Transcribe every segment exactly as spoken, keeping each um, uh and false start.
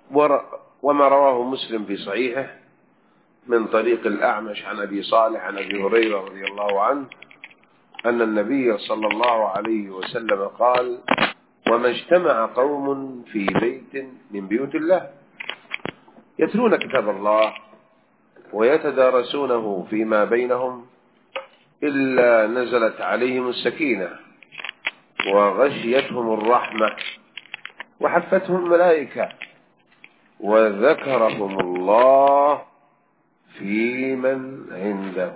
وما رواه مسلم في صحيحه من طريق الأعمش عن أبي صالح عن أبي هريرة رضي الله عنه أن النبي صلى الله عليه وسلم قال: وما اجتمع قوم في بيت من بيوت الله يتلون كتاب الله ويتدارسونه فيما بينهم إلا نزلت عليهم السكينة وغشيتهم الرحمة وحفتهم الملائكة وذكرهم الله في من عنده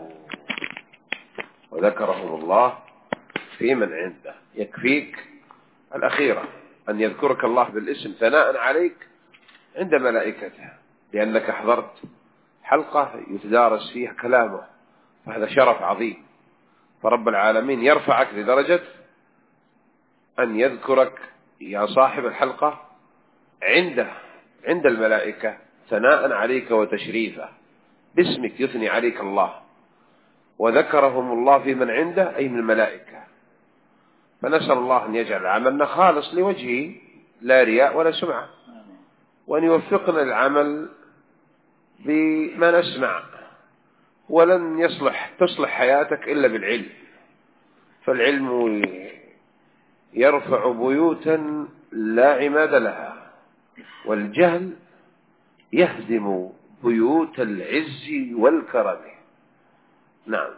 وذكرهم الله في من عنده. يكفيك الأخيرة أن يذكرك الله بالاسم ثناء عليك عند ملائكته لأنك حضرت حلقة يتدارس فيها كلامه، فهذا شرف عظيم. فرب العالمين يرفعك لدرجة أن يذكرك يا صاحب الحلقة عنده عند الملائكة ثناء عليك وتشريفا، باسمك يثني عليك الله. وذكرهم الله في من عنده أي من الملائكة. فنسأل الله أن يجعل عملنا خالص لوجهه لا رياء ولا سمعة، وأن يوفقنا العمل بما نسمع. ولن يصلح تصلح حياتك إلا بالعلم، فالعلم يرفع بيوتا لا عماد لها، والجهل يهدم بيوت العز والكرم. نعم.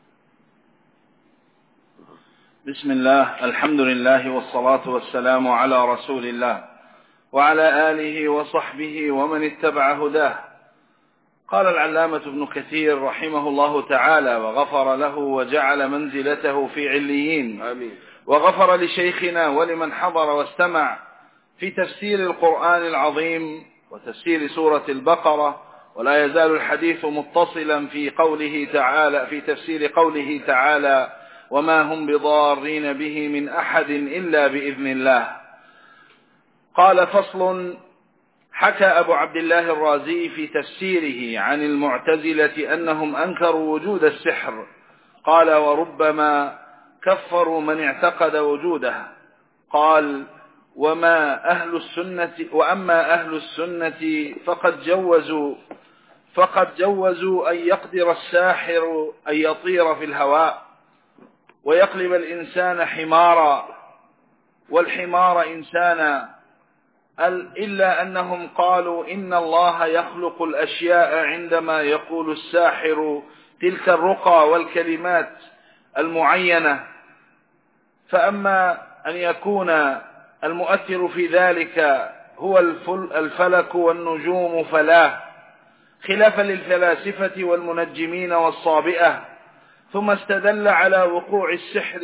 بسم الله، الحمد لله والصلاة والسلام على رسول الله وعلى آله وصحبه ومن اتبع هداه. قال العلامة ابن كثير رحمه الله تعالى وغفر له وجعل منزلته في عليين. آمين. وغفر لشيخنا ولمن حضر واستمع في تفسير القرآن العظيم وتفسير سورة البقرة. ولا يزال الحديث متصلا في قوله تعالى في تفسير قوله تعالى: وما هم بضارين به من أحد إلا بإذن الله. قال: فصل. حكى أبو عبد الله الرازي في تفسيره عن المعتزلة أنهم أنكروا وجود السحر. قال: وربما كفروا من اعتقد وجوده. قال: وما أهل السنة وأما أهل السنة فقد جوزوا فقد جوزوا أن يقدر الساحر أن يطير في الهواء ويقلب الإنسان حمارا والحمار إنسانا، إلا أنهم قالوا إن الله يخلق الأشياء عندما يقول الساحر تلك الرقى والكلمات المعينة. فأما أن يكون المؤثر في ذلك هو الفلك والنجوم فلا، خلافا للفلاسفة والمنجمين والصابئة. ثم استدل على وقوع السحر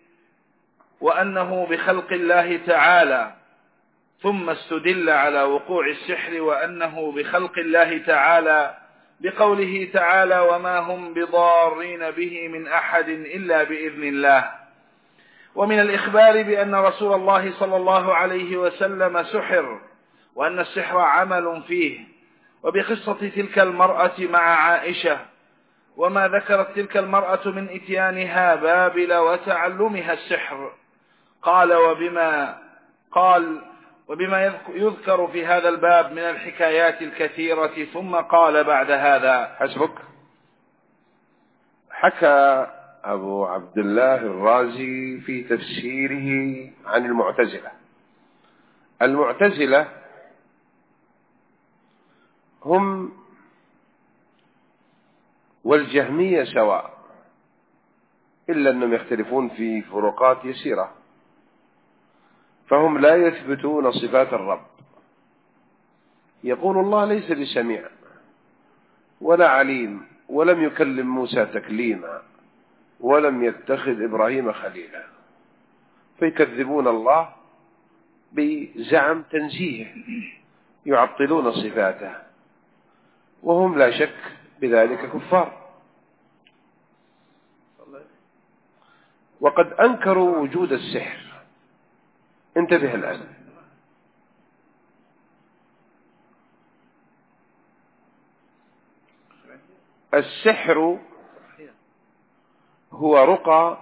وأنه بخلق الله تعالى ثم استدل على وقوع السحر وأنه بخلق الله تعالى بقوله تعالى: وما هم بضارين به من أحد إلا بإذن الله. ومن الإخبار بأن رسول الله صلى الله عليه وسلم سحر وأن السحر عمل فيه، وبقصة تلك المرأة مع عائشة وما ذكرت تلك المرأة من إتيانها بابل وتعلمها السحر. قال: وبما قال وبما يذكر في هذا الباب من الحكايات الكثيرة. ثم قال بعد هذا: حسبك. حكى أبو عبد الله الرازي في تفسيره عن المعتزلة. المعتزلة هم والجهمية سواء، إلا أنهم يختلفون في فروقات يسيرة. فهم لا يثبتون صفات الرب. يقول الله ليس بسميع ولا عليم ولم يكلم موسى تكليما ولم يتخذ إبراهيم خليلا، فيكذبون الله بزعم تنزيه، يعطلون صفاته، وهم لا شك بذلك كفار. وقد أنكروا وجود السحر. انتبه الآن. السحر هو رقى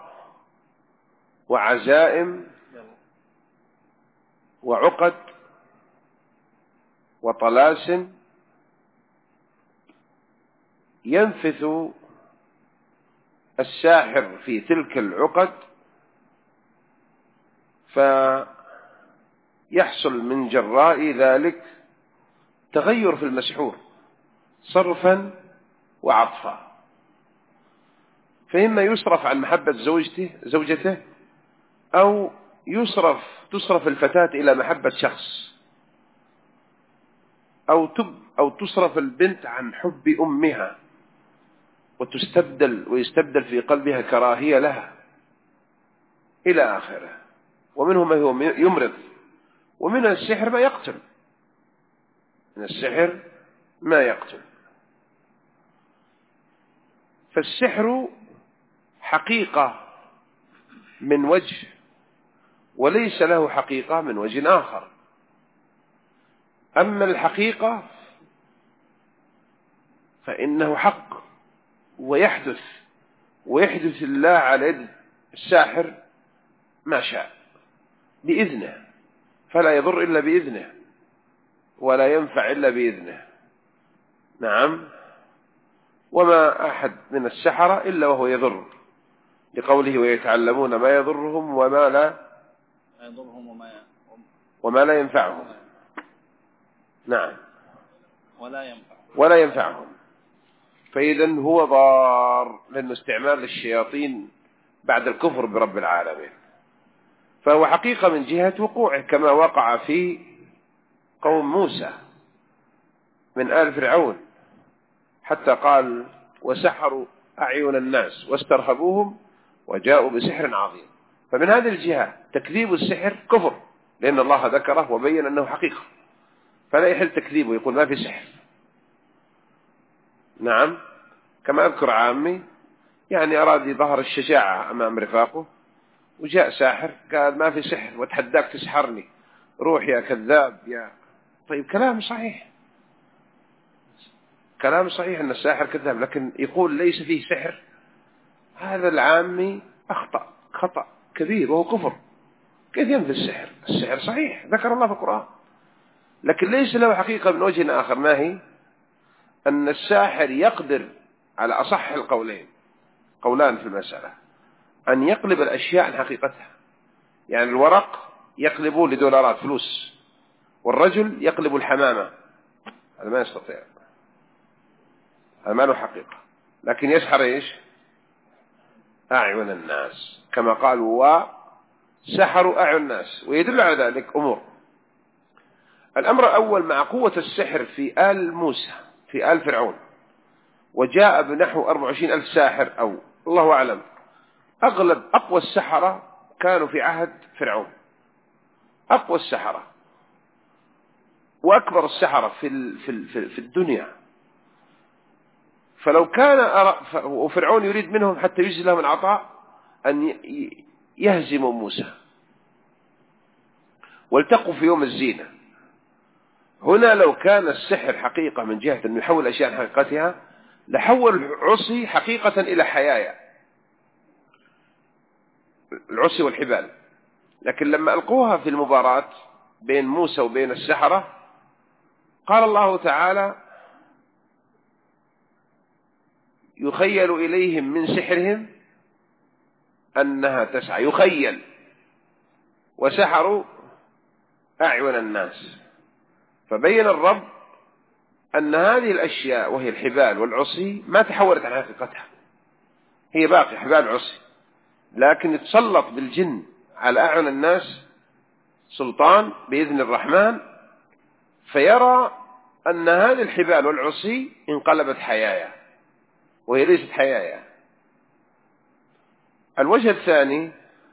وعزائم وعقد وطلاسم ينفث الساحر في تلك العقد فيحصل من جراء ذلك تغير في المسحور صرفا وعطفا، فإما يصرف عن محبة زوجته زوجته أو يصرف تصرف الفتاة إلى محبة شخص، أو تب أو تصرف البنت عن حب أمها وتستبدل ويستبدل في قلبها كراهية لها إلى آخره. ومنهم ما هو يمرض، ومن السحر ما يقتل، من السحر ما يقتل. فالسحر حقيقة من وجه وليس له حقيقة من وجه آخر. أما الحقيقة فإنه حق ويحدث ويحدث الله على يد الساحر ما شاء بإذنه، فلا يضر إلا بإذنه ولا ينفع إلا بإذنه. نعم. وما أحد من السحرة إلا وهو يضر، لقوله ويتعلمون ما يضرهم وما لا يضرهم وما وما لا ينفعهم. نعم. ولا ينفع ولا ينفعهم. فإذا هو ضار، لأنه استعمال للشياطين بعد الكفر برب العالمين، فهو حقيقة من جهة وقوعه كما وقع في قوم موسى من آل فرعون، حتى قال وسحروا أعين الناس واسترهبوهم وجاءوا بسحر عظيم. فمن هذه الجهة تكذيب السحر كفر، لأن الله ذكره وبين أنه حقيقة، فلا يحل تكذيبه يقول ما في سحر. نعم. كما أذكر عامي يعني أراد يظهر الشجاعة أمام رفاقه، وجاء ساحر قال ما في سحر وتحداك تسحرني، روح يا كذاب يا. طيب كلام صحيح، كلام صحيح أن الساحر كذاب، لكن يقول ليس فيه سحر، هذا العامي أخطأ خطأ كبير وهو كفر. كيف ينفي السحر؟ السحر صحيح ذكر الله في القرآن، لكن ليس له حقيقة من وجه آخر. ما هي؟ أن الساحر يقدر على أصح القولين، قولان في المسألة، أن يقلب الأشياء عن حقيقتها. يعني الورق يقلبه لدولارات فلوس، والرجل يقلب الحمامة، هذا ما يستطيع، هذا ما له حقيقة. لكن يسحر إيش؟ أعين الناس، كما قالوا وسحروا أعين الناس. ويدل على ذلك أمور. الأمر الأول مع قوة السحر في آل موسى في آل فرعون، وجاء بنحو أربعة وعشرين ألف ساحر أو الله أعلم، أغلب أقوى السحرة كانوا في عهد فرعون، أقوى السحرة وأكبر السحرة في في في الدنيا. فلو كان أرى وفرعون يريد منهم حتى يجزي لهم العطاء أن يهزموا موسى، والتقوا في يوم الزينة. هنا لو كان السحر حقيقة من جهة أن يحول أشياء عن حقيقتها، لحول العصي حقيقة إلى حيايا، العصي والحبال. لكن لما ألقوها في المباراة بين موسى وبين السحرة، قال الله تعالى يخيل إليهم من سحرهم أنها تسعى، يخيل، وسحروا أعين الناس. فبين الرب أن هذه الأشياء وهي الحبال والعصي ما تحولت عن حقيقتها، هي باقي حبال عصي، لكن يتسلط بالجن على أعين الناس سلطان بإذن الرحمن، فيرى أن هذه الحبال والعصي انقلبت حيايا وهي ليست حيايا. الوجه الثاني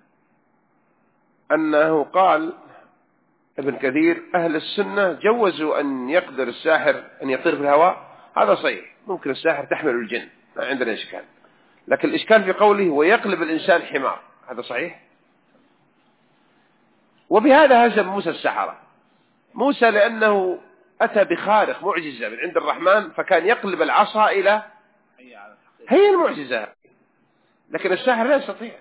أنه قال ابن كثير أهل السنة جوزوا أن يقدر الساحر أن يطير في الهواء، هذا صحيح، ممكن الساحر تحمل الجن، ما عندنا إشكال. لكن الإشكال في قوله ويقلب الإنسان حمار، هذا صحيح. وبهذا هزم موسى السحرة. موسى لأنه أتى بخارق معجزة من عند الرحمن، فكان يقلب العصا إلى هي المعجزة، لكن الساحر لا يستطيع.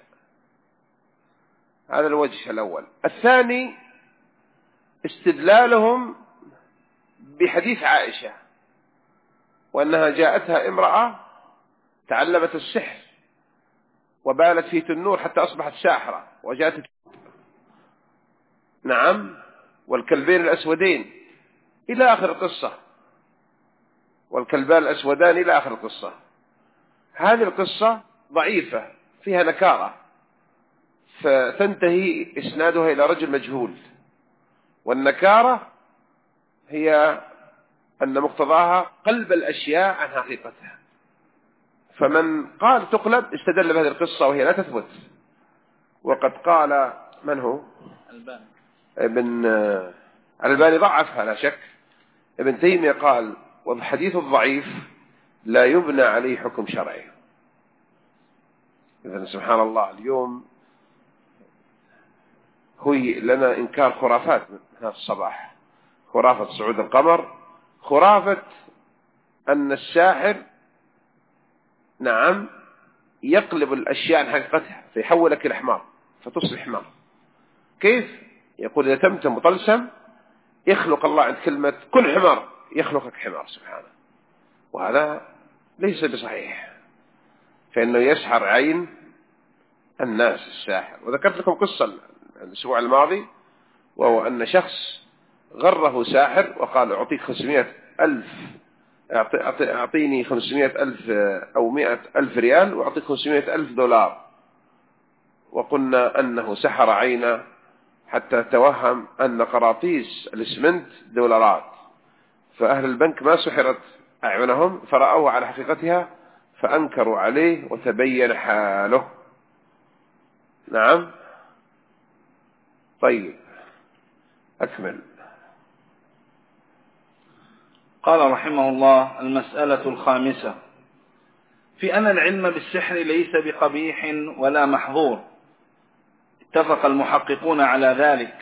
هذا الوجه الأول. الثاني استدلالهم بحديث عائشة وأنها جاءتها امرأة تعلمت السحر وبالت في تنور حتى أصبحت ساحرة وجاءت. نعم. والكلبين الأسودين إلى آخر القصة، والكلبان الأسودان إلى آخر القصة. هذه القصة ضعيفة فيها نكارة، فتنتهي إسنادها إلى رجل مجهول، والنكارة هي أن مقتضاها قلب الأشياء عن حقيقتها. فمن قال تقلب استدل بهذه القصة وهي لا تثبت. وقد قال من هو الباني ابن الباني ضعفها لا شك. ابن تيمية قال والحديث الضعيف لا يبنى عليه حكم شرعي. إذن سبحان الله اليوم هو لنا إنكار خرافات من هذا الصباح، خرافة صعود القمر، خرافة أن الساحر نعم يقلب الأشياء عن حقيقتها فيحولك إلى حمار فتصبح حمار. كيف؟ يقول إذا تمتم وطلسم يخلق الله عند كلمة كن حمار يخلقك حمار سبحانه، وهذا ليس بصحيح، فإنه يسحر عين الناس الساحر. وذكرت لكم قصة الأسبوع الماضي، وهو أن شخص غره ساحر وقال أعطيك خمسمائة ألف، أعطيني خمسمائة ألف أو مائة ألف ريال وأعطيك خمسمائة ألف دولار. وقلنا أنه سحر عينه حتى توهم أن قراطيس الإسمنت دولارات، فأهل البنك ما سحرت أعينهم فرأوه على حقيقتها فأنكروا عليه وتبين حاله. نعم. طيب أكمل. قال رحمه الله: المسألة الخامسة في أن العلم بالسحر ليس بقبيح ولا محظور. اتفق المحققون على ذلك،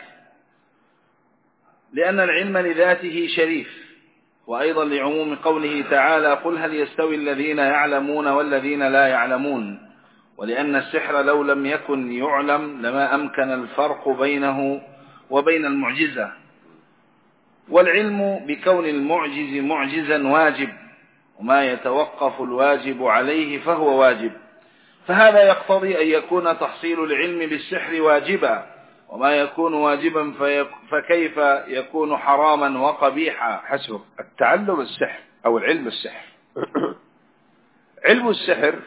لأن العلم لذاته شريف، وأيضا لعموم قوله تعالى: قل هل يستوي الذين يعلمون والذين لا يعلمون، ولأن السحر لو لم يكن يعلم لما أمكن الفرق بينه وبين المعجزة، والعلم بكون المعجز معجزا واجب، وما يتوقف الواجب عليه فهو واجب، فهذا يقتضي أن يكون تحصيل العلم بالسحر واجبا، وما يكون واجبا فكيف يكون حراما وقبيحا. حسب التعلم السحر أو العلم السحر. علم السحر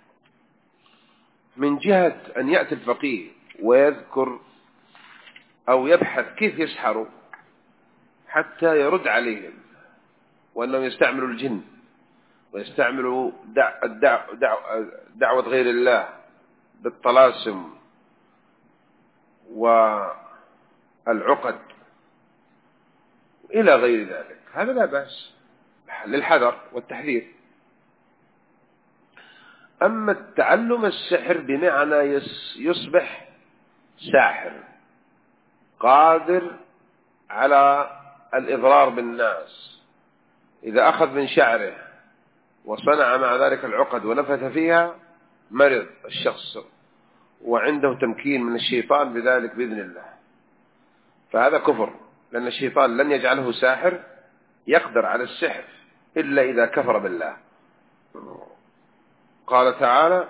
من جهة أن يأتي الفقيه ويذكر أو يبحث كيف يسحروا حتى يرد عليهم، وأنهم يستعملوا الجن ويستعملوا دع الدع دع دعوة غير الله بالطلاسم والعقد إلى غير ذلك، هذا لا بأس للحذر والتحذير. أما التعلم السحر بمعنى يصبح ساحر قادر على الإضرار بالناس، إذا أخذ من شعره وصنع مع ذلك العقد ونفث فيها مرض الشخص وعنده تمكين من الشيطان بذلك بإذن الله، فهذا كفر، لأن الشيطان لن يجعله ساحر يقدر على السحر إلا إذا كفر بالله. قال تعالى: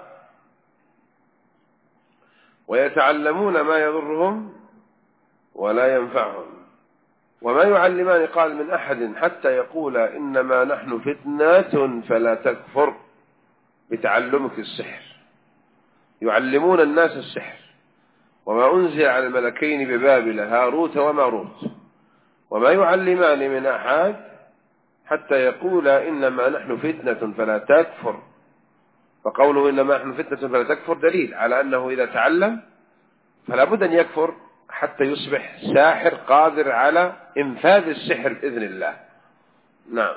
ويتعلمون ما يضرهم ولا ينفعهم وما يعلمان قال من أحد حتى يقولا إنما نحن فتنة فلا تكفر بتعلمك السحر. يعلمون الناس السحر. وما أنزل على الملكين ببابل هاروت وماروت وما يعلمان من أحد حتى يقولا إنما نحن فتنة فلا تكفر. فقوله إنما نحن فتنة فلا تكفر دليل على أنه إذا تعلم فلا بد أن يكفر حتى يصبح ساحر قادر على إنفاذ السحر بإذن الله. نعم.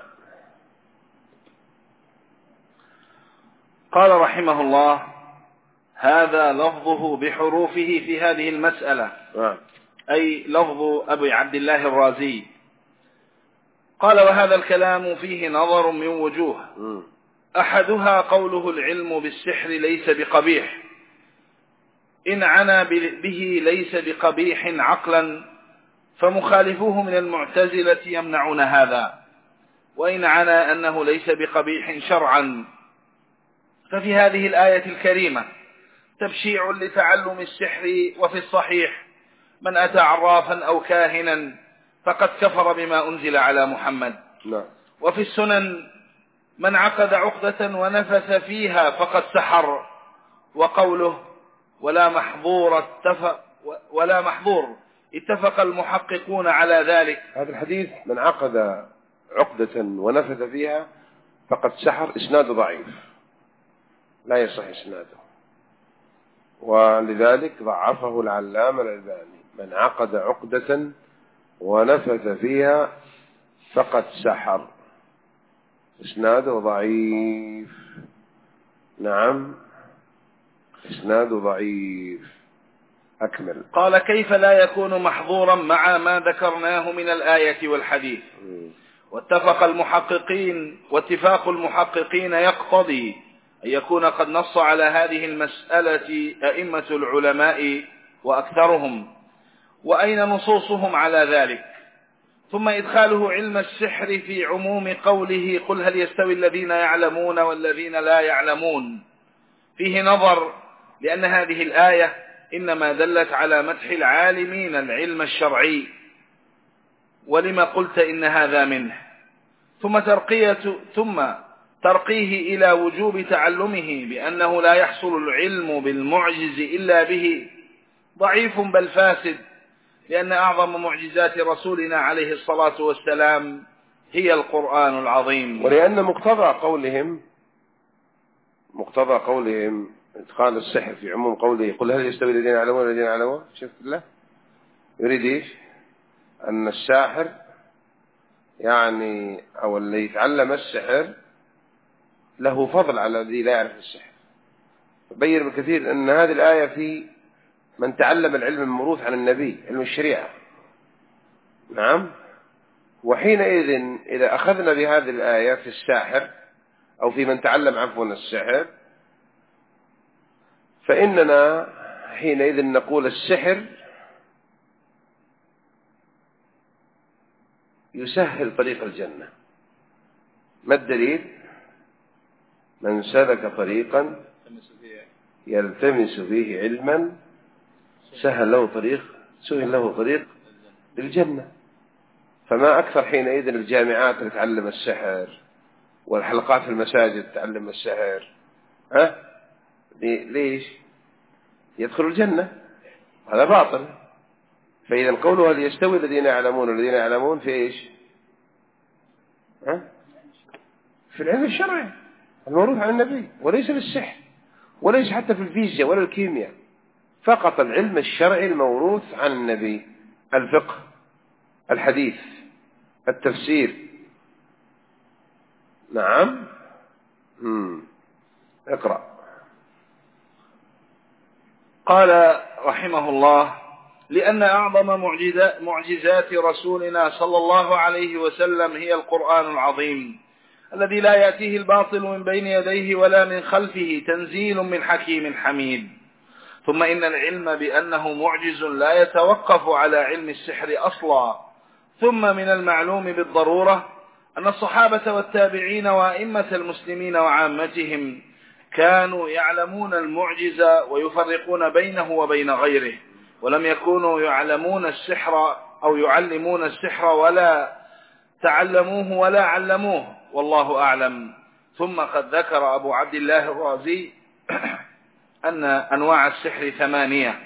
قال رحمه الله: هذا لفظه بحروفه في هذه المسألة، نعم. أي لفظ أبي عبد الله الرازي. قال: وهذا الكلام فيه نظر من وجوه، م. أحدها قوله العلم بالسحر ليس بقبيح، إن عنا به ليس بقبيح عقلا فمخالفوه من المعتزلة يمنعون هذا، وإن عنى أنه ليس بقبيح شرعا. ففي هذه الآية الكريمة تبشيع لتعلم السحر، وفي الصحيح من أتى عرافا أو كاهنا فقد كفر بما أنزل على محمد. لا. وفي السنن من عقد عقدة ونفث فيها فقد سحر. وقوله ولا محظور اتفق ولا محظور اتفق المحققون على ذلك. هذا الحديث من عقد عقدة ونفث فيها فقد سحر إسناده ضعيف، لا يصح إسناده، ولذلك ضعفه العلامة الألباني. من عقد عقدة ونفث فيها فقد سحر، إسناده ضعيف. نعم، إسناده ضعيف. أكمل. قال كيف لا يكون محظورا مع ما ذكرناه من الآية والحديث؟ واتفق المحققين واتفاق المحققين يقتضي أن يكون قد نص على هذه المسألة أئمة العلماء وأكثرهم، وأين نصوصهم على ذلك؟ ثم إدخاله علم السحر في عموم قوله قل هل يستوي الذين يعلمون والذين لا يعلمون فيه نظر، لأن هذه الآية إنما دلت على مدح العالمين العلم الشرعي، ولما قلت إن هذا منه. ثم ترقية ثم ترقيه إلى وجوب تعلمه بأنه لا يحصل العلم بالمعجز إلا به ضعيف بل فاسد، لأن أعظم معجزات رسولنا عليه الصلاة والسلام هي القرآن العظيم. ولأن مقتضى قولهم مقتضى قولهم إدخال السحر في عموم قوله قل هل يستوي الذين يعلمون والذين لا يعلمون، شفت الله يريد إيش؟ أن الساحر يعني أو اللي يتعلم السحر له فضل على الذي لا يعرف السحر. بين بالكثير أن هذه الآية في من تعلم العلم الموروث عن النبي، علم الشريعة. نعم. وحينئذ إذا أخذنا بهذه الآية في الساحر أو في من تعلم عفوا السحر، فإننا حينئذ نقول السحر يسهل طريق الجنة. ما الدليل؟ من سلك طريقا يلتمس فيه علما سهل له طريق سهل له طريق للجنة. فما أكثر حينئذ الجامعات اللي تعلم السحر والحلقات في المساجد تعلم السحر، ها ليش؟ يدخل الجنة. هذا باطل. فإذا قوله هل يستوي الذين يعلمون والذين يعلمون في إيش؟ ها؟ في العلم الشرعي الموروث عن النبي، وليس في السحر، وليس حتى في الفيزياء ولا الكيمياء، فقط العلم الشرعي الموروث عن النبي، الفقه، الحديث، التفسير. نعم. مم. اقرأ. قال رحمه الله لأن أعظم معجزات رسولنا صلى الله عليه وسلم هي القرآن العظيم الذي لا يأتيه الباطل من بين يديه ولا من خلفه، تنزيل من حكيم حميد. ثم إن العلم بأنه معجز لا يتوقف على علم السحر أصلا. ثم من المعلوم بالضرورة أن الصحابة والتابعين وأئمة المسلمين وعامتهم كانوا يعلمون المعجز ويفرقون بينه وبين غيره، ولم يكونوا يعلمون السحر أو يعلمون السحر ولا تعلموه ولا علموه، والله أعلم. ثم قد ذكر أبو عبد الله الرازي أن أنواع السحر ثمانية.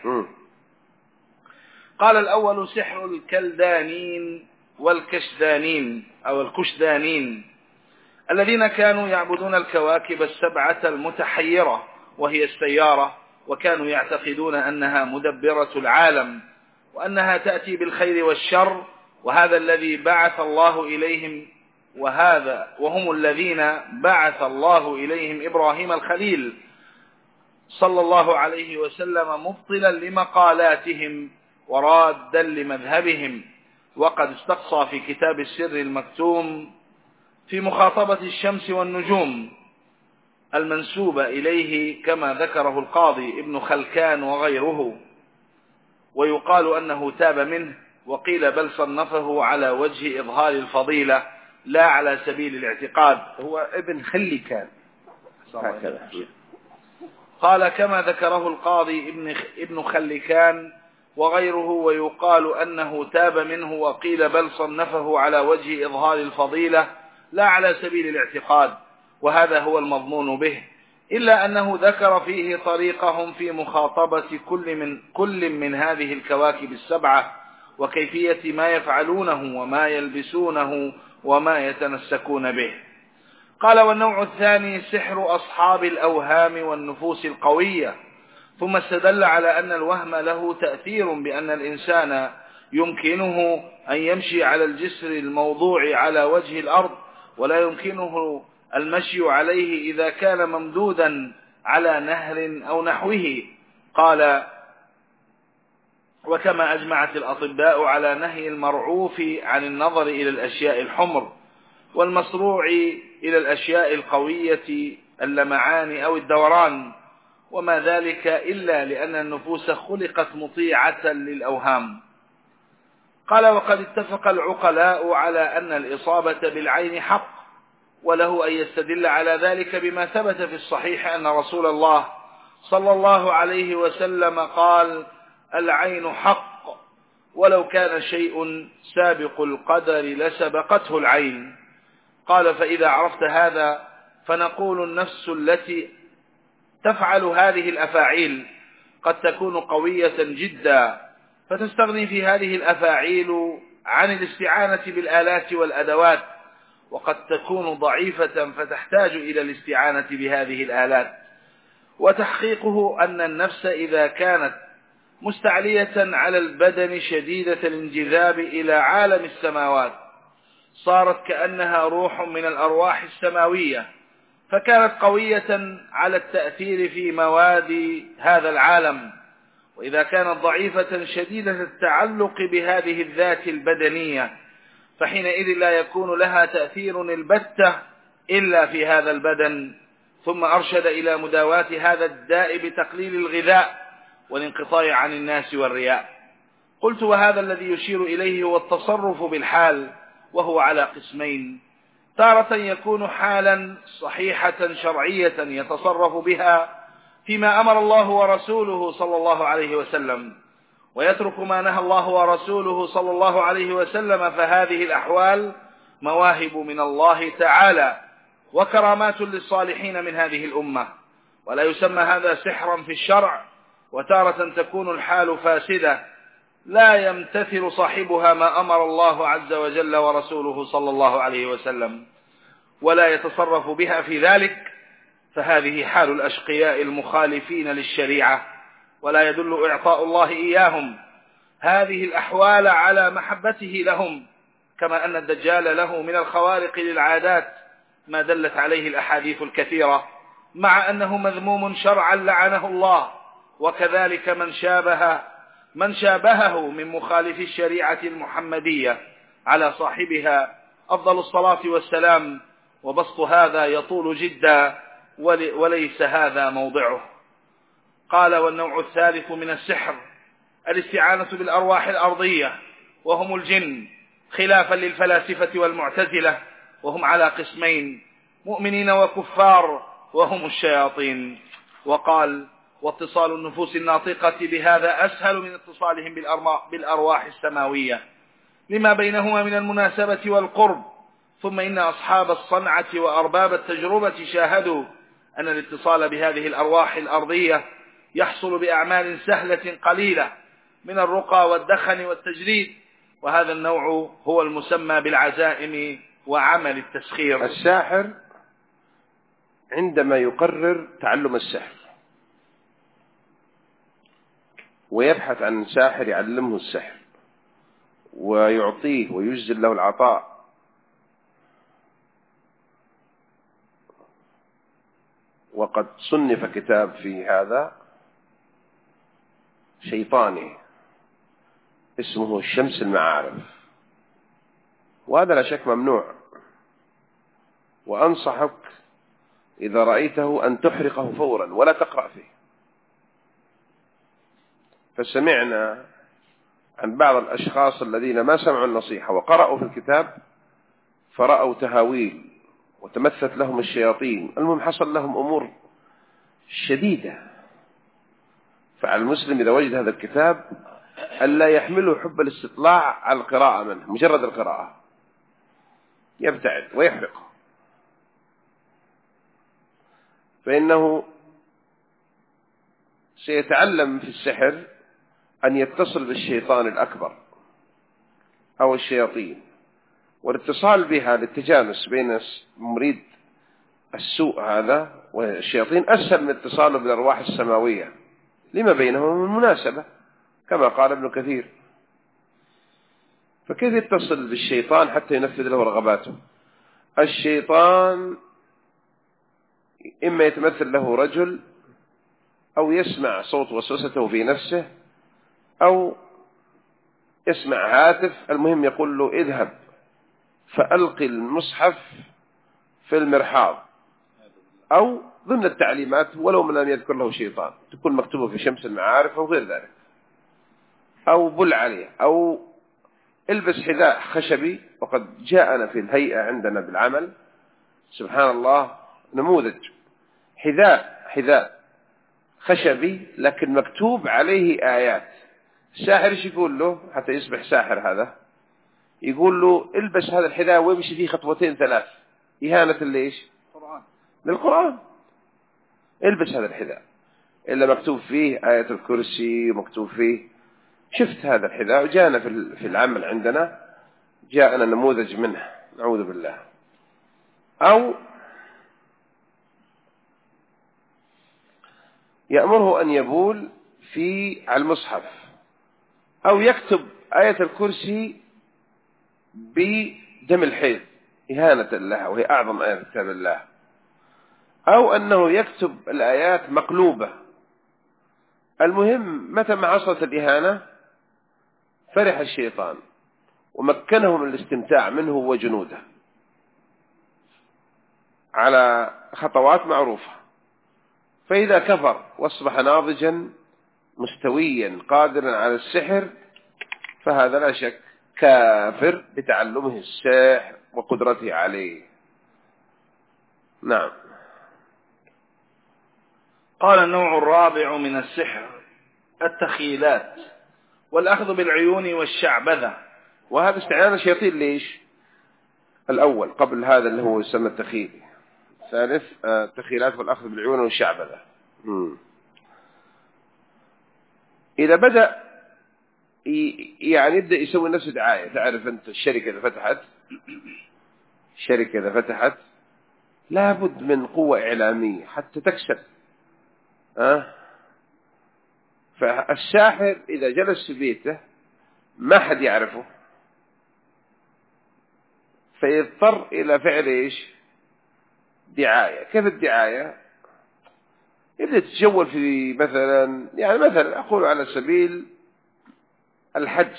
قال الأول سحر الكلدانين والكشدانين أو الكشدانين الذين كانوا يعبدون الكواكب السبعة المتحيرة وهي السيارة، وكانوا يعتقدون أنها مدبرة العالم وأنها تأتي بالخير والشر، وهذا الذي بعث الله إليهم وهذا وهم الذين بعث الله إليهم إبراهيم الخليل صلى الله عليه وسلم مبطلا لمقالاتهم ورادا لمذهبهم. وقد استقصى في كتاب السر المكتوم في مخاطبة الشمس والنجوم المنسوبة إليه كما ذكره القاضي ابن خلكان وغيره، ويقال أنه تاب منه وقيل بل صنفه على وجه إظهار الفضيلة لا على سبيل الاعتقاد. هو ابن خلكان هكذا. قال كما ذكره القاضي ابن ابن خلكان وغيره، ويقال أنه تاب منه، وقيل بل صنفه على وجه إظهار الفضيلة لا على سبيل الاعتقاد، وهذا هو المضمون به، إلا أنه ذكر فيه طريقهم في مخاطبة كل من, كل من هذه الكواكب السبعة، وكيفية ما يفعلونه وما يلبسونه وما يتنسكون به. قال والنوع الثاني سحر أصحاب الأوهام والنفوس القوية، ثم استدل على أن الوهم له تأثير، بأن الإنسان يمكنه أن يمشي على الجسر الموضوع على وجه الأرض، ولا يمكنه المشي عليه إذا كان ممدودا على نهر أو نحوه. قال وكما أجمعت الأطباء على نهي المرعوف عن النظر إلى الأشياء الحمر، والمصروع إلى الأشياء القوية اللمعان أو الدوران، وما ذلك إلا لأن النفوس خلقت مطيعة للأوهام. قال وقد اتفق العقلاء على أن الإصابة بالعين حق، وله أن يستدل على ذلك بما ثبت في الصحيح أن رسول الله صلى الله عليه وسلم قال العين حق، ولو كان شيء سابق القدر لسبقته العين. قال فإذا عرفت هذا فنقول النفس التي تفعل هذه الأفاعيل قد تكون قوية جدا، فتستغني في هذه الأفاعيل عن الاستعانة بالآلات والأدوات، وقد تكون ضعيفة فتحتاج إلى الاستعانة بهذه الآلات. وتحقيقه أن النفس إذا كانت مستعلية على البدن شديدة الانجذاب إلى عالم السماوات صارت كأنها روح من الأرواح السماوية، فكانت قوية على التأثير في مواد هذا العالم. وإذا كانت ضعيفة شديدة التعلق بهذه الذات البدنية فحينئذ لا يكون لها تأثير البتة إلا في هذا البدن. ثم أرشد إلى مداواة هذا الداء بتقليل الغذاء والانقطاع عن الناس والرياء. قلت وهذا الذي يشير إليه هو التصرف بالحال، وهو على قسمين: تارة يكون حالا صحيحة شرعية يتصرف بها فيما أمر الله ورسوله صلى الله عليه وسلم، ويترك ما نهى الله ورسوله صلى الله عليه وسلم، فهذه الأحوال مواهب من الله تعالى وكرامات للصالحين من هذه الأمة، ولا يسمى هذا سحرا في الشرع. وتارة تكون الحال فاسدة لا يمتثل صاحبها ما أمر الله عز وجل ورسوله صلى الله عليه وسلم، ولا يتصرف بها في ذلك، فهذه حال الأشقياء المخالفين للشريعة، ولا يدل إعطاء الله إياهم هذه الأحوال على محبته لهم، كما أن الدجال له من الخوارق للعادات ما دلت عليه الأحاديث الكثيرة، مع أنه مذموم شرعا لعنه الله. وكذلك من شابه من شابهه من مخالف الشريعة المحمدية على صاحبها أفضل الصلاة والسلام، وبسط هذا يطول جدا وليس هذا موضعه. قال والنوع الثالث من السحر الاستعانة بالأرواح الأرضية، وهم الجن، خلافا للفلاسفة والمعتزلة، وهم على قسمين: مؤمنين وكفار، وهم الشياطين. وقال واتصال النفوس الناطقة بهذا أسهل من اتصالهم بالأرواح السماوية لما بينهما من المناسبة والقرب. ثم إن أصحاب الصنعة وأرباب التجربة شاهدوا أن الاتصال بهذه الأرواح الأرضية يحصل بأعمال سهلة قليلة من الرقى والدخن والتجريد، وهذا النوع هو المسمى بالعزائم وعمل التسخير. الساحر عندما يقرر تعلم السحر ويبحث عن ساحر يعلمه السحر ويعطيه ويجزل له العطاء، وقد صنف كتاب في هذا شيطاني اسمه الشمس المعارف، وهذا لا شك ممنوع، وأنصحك إذا رأيته أن تحرقه فورا ولا تقرأ فيه. فسمعنا عن بعض الأشخاص الذين ما سمعوا النصيحة وقرأوا في الكتاب فرأوا تهاويل وتمثلت لهم الشياطين. المهم حصل لهم أمور شديدة. فعلى المسلم إذا وجد هذا الكتاب ألا يحمله حب الاستطلاع على القراءة منه، مجرد القراءة يبتعد ويحرقه، فإنه سيتعلم في السحر أن يتصل بالشيطان الأكبر أو الشياطين، والاتصال بها للتجانس بين مريد السوء هذا والشياطين أسهل من اتصاله بالأرواح السماوية لما بينهم من مناسبة كما قال ابن كثير. فكيف يتصل بالشيطان حتى ينفذ له رغباته؟ الشيطان إما يتمثل له رجل أو يسمع صوت وسوسته في نفسه أو يسمع هاتف، المهم يقول له اذهب فألقي المصحف في المرحاض، أو ضمن التعليمات ولو من لم يذكر له شيطان تكون مكتوبة في شمس المعارف أو غير ذلك، أو بل عليه، أو البس حذاء خشبي. وقد جاءنا في الهيئة عندنا بالعمل سبحان الله نموذج حذاء حذاء خشبي لكن مكتوب عليه آيات. الساحر ايش يقول له حتى يصبح ساحر؟ هذا يقول له البس هذا الحذاء ويمشي فيه خطوتين ثلاث، إهانة ليش؟ للقرآن. البس هذا الحذاء إلا مكتوب فيه آية الكرسي ومكتوب فيه. شفت هذا الحذاء وجاءنا في العمل عندنا جاءنا نموذج منه نعوذ بالله. أو يأمره أن يبول في على المصحف، أو يكتب آية الكرسي بدم الحيض إهانة لها وهي أعظم آية كتاب الله، أو أنه يكتب الآيات مقلوبة. المهم متى ما حصلت الإهانة فرح الشيطان ومكنه من الاستمتاع منه وجنوده على خطوات معروفة. فإذا كفر واصبح ناضجا مستويا قادرا على السحر فهذا لا شك كافر بتعلمه السحر وقدرته عليه. نعم. قال النوع الرابع من السحر التخيلات والأخذ بالعيون والشعبذة. وهذا استعانة الشياطين ليش؟ الأول قبل هذا اللي هو يسمى التخيل. ثالث التخيلات والأخذ بالعيون والشعبذة. مم. إذا بدأ يعني يبدأ يسوي نفسه دعاية. تعرف أنت الشركة إذا فتحت الشركة إذا فتحت لابد من قوة إعلامية حتى تكسب. أه؟ فالساحر إذا جلس في بيته ما حد يعرفه فيضطر إلى فعل إيش؟ دعاية. كيف الدعاية؟ يبدأ تتجول في مثلا يعني مثلا أقول على سبيل الحج.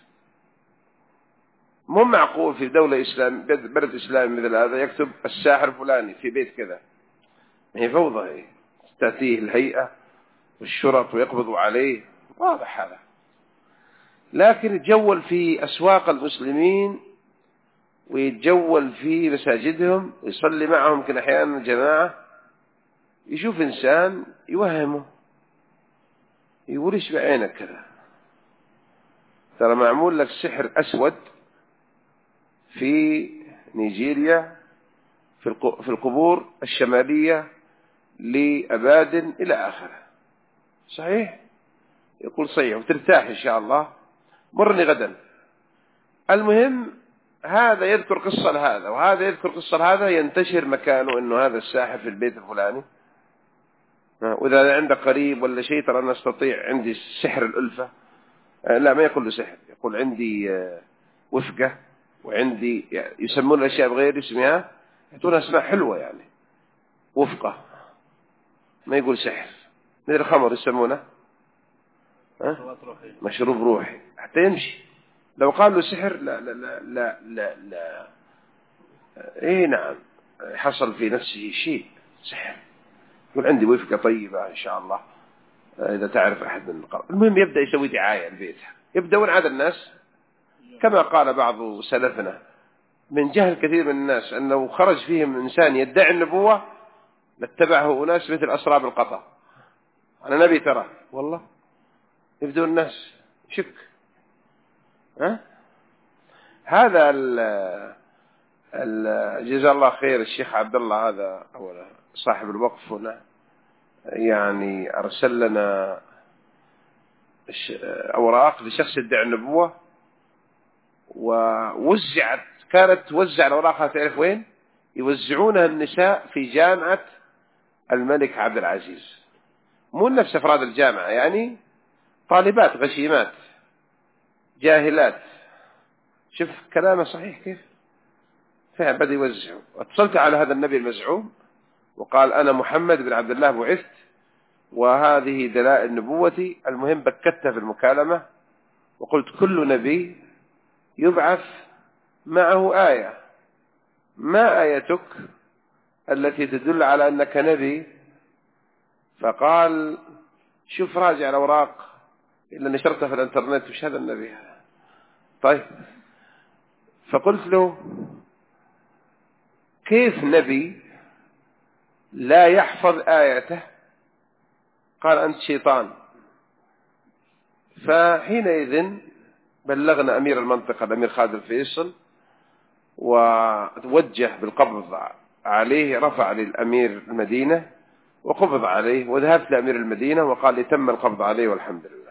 مو معقول في دولة إسلام بلد إسلامي مثل هذا يكتب الساحر فلاني في بيت كذا. هي فوضى. هي تأتيه الهيئة والشرط ويقبضوا عليه، واضح هذا. لكن يتجول في أسواق المسلمين ويتجول في مساجدهم ويصلي معهم كل أحيانا جماعة، يشوف إنسان يوهمه يقول إيش بعينك كذا، ترى معمول لك سحر أسود في نيجيريا في القبور الشمالية لأبادن إلى آخره. صحيح؟ يقول صحيح وترتاح إن شاء الله، مرني غدا. المهم هذا يذكر قصة لهذا وهذا يذكر قصة لهذا، ينتشر مكانه إنه هذا الساحر في البيت الفلاني. وإذا عندك قريب ولا شيء ترى أنا أستطيع عندي سحر الألفة. لا ما يقول له سحر، يقول عندي وفقة وعندي يعني يسمون الأشياء بغير اسمها، يعطونها اسماء حلوة يعني وفقة، ما يقول سحر. مثل الخمر يسمونه أه؟ مشروب روحي حتى يمشي. لو قال له سحر لا لا لا لا لا, لا. ايه نعم حصل في نفسه شيء سحر. يقول عندي وفقة طيبة إن شاء الله إذا تعرف أحد من القرب. المهم يبدأ يسوي دعاية البيت، يبدأون عاد الناس كما قال بعض سلفنا من جهل كثير من الناس أنه خرج فيهم إنسان يدعي النبوة لاتبعه أناس مثل أسراب القطع. أنا نبي ترى والله يبدون الناس شك. ها؟ هذا جزا الله خير الشيخ عبد الله هذا أولا صاحب الوقف هنا يعني أرسل لنا أوراق لشخص يدعي النبوة ووزعت كانت توزع الأوراق تعرف وين؟ يوزعونها النساء في جامعة الملك عبد العزيز، مو نفس أفراد الجامعة، يعني طالبات غشيمات جاهلات. شوف كلامه صحيح كيف فعلا بدأ يوزعه. اتصلت على هذا النبي المزعوم وقال أنا محمد بن عبد الله بعثت وهذه دلائل نبوتي. المهم بكتها في المكالمة وقلت كل نبي يبعث معه آية، ما آيتك التي تدل على أنك نبي؟ فقال شوف راجع الأوراق إلا نشرتها في الانترنت وش هذا النبي. طيب فقلت له كيف نبي لا يحفظ آيته؟ قال أنت شيطان. فحينئذ بلغنا أمير المنطقة الأمير خالد الفيصل وتوجه بالقبض عليه، رفع للأمير المدينة وقبض عليه، وذهبت لأمير المدينة وقال لي تم القبض عليه والحمد لله.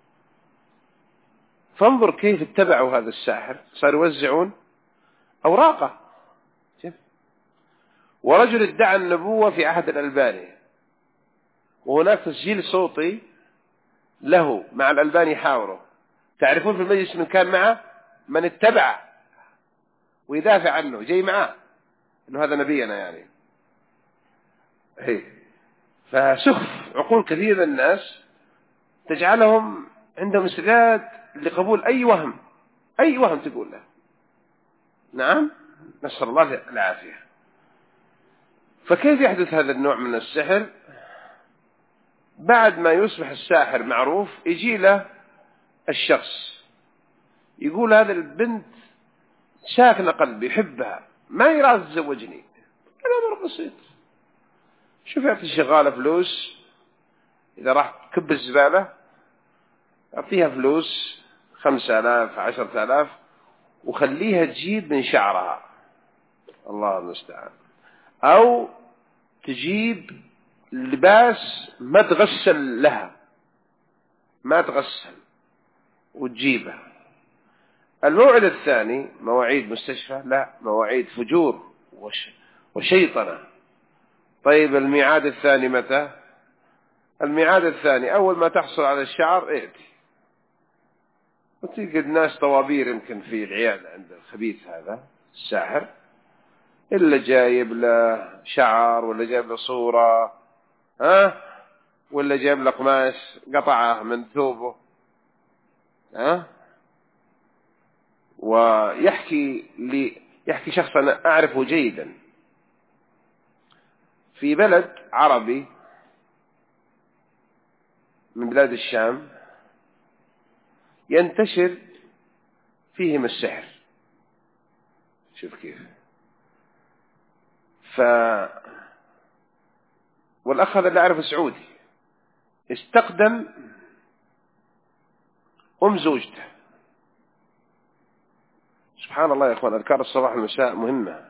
فانظر كيف اتبعوا هذا الساحر، صاروا يوزعون أوراقه. شوف. ورجل ادعى النبوة في عهد الألباني وهناك تسجيل صوتي له مع الألباني حاوره. تعرفون في المجلس من كان معه؟ من اتبعه ويدافع عنه جاي معه انه هذا نبينا يعني. هي فسخف عقول كثير من الناس تجعلهم عندهم استعداد لقبول اي وهم، اي وهم تقول له. نعم نسأل الله العافية. فكيف يحدث هذا النوع من السحر؟ بعد ما يصبح الساحر معروف يجي له الشخص يقول هذا البنت ساكنة قلبي يحبها ما يراد تزوجني. الأمر بسيط. شوف يعطي شغالة فلوس إذا راح كب الزبالة أعطيها فلوس خمسة آلاف عشرة آلاف وخليها تجيب من شعرها، الله المستعان، أو تجيب لباس ما تغسل لها ما تغسل وتجيبه. الموعد الثاني مواعيد مستشفى، لا مواعيد فجور وش وشيطنة. طيب الميعاد الثاني متى؟ الميعاد الثاني أول ما تحصل على الشعر ائتي. وتجد ناس طوابير يمكن في العيادة عند الخبيث هذا الساحر، إلا جايب له شعر ولا جايب له صورة، ها، ولا جايب له قماش قطعه من ثوبه، ها. ويحكي لي يحكي شخص أنا أعرفه جيدا في بلد عربي من بلاد الشام ينتشر فيهم السحر. شوف كيف. ف والأخ هذا اللي أعرفه سعودي استقدم أم زوجته. سبحان الله يا أخوان، أذكار الصباح والمساء مهمة،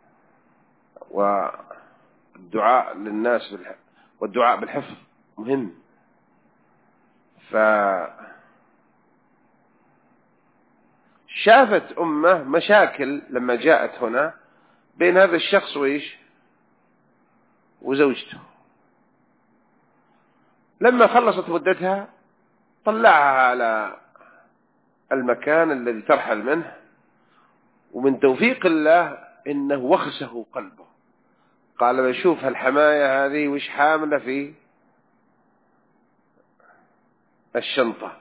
والدعاء للناس بالحفظ والدعاء بالحفظ مهم. فشافت أمه مشاكل لما جاءت هنا بين هذا الشخص وإيش وزوجته. لما خلصت مدتها طلعها على المكان الذي ترحل منه، ومن توفيق الله إنه وخسه قلبه. قال بشوف هالحماية هذه وش حاملة في الشنطة،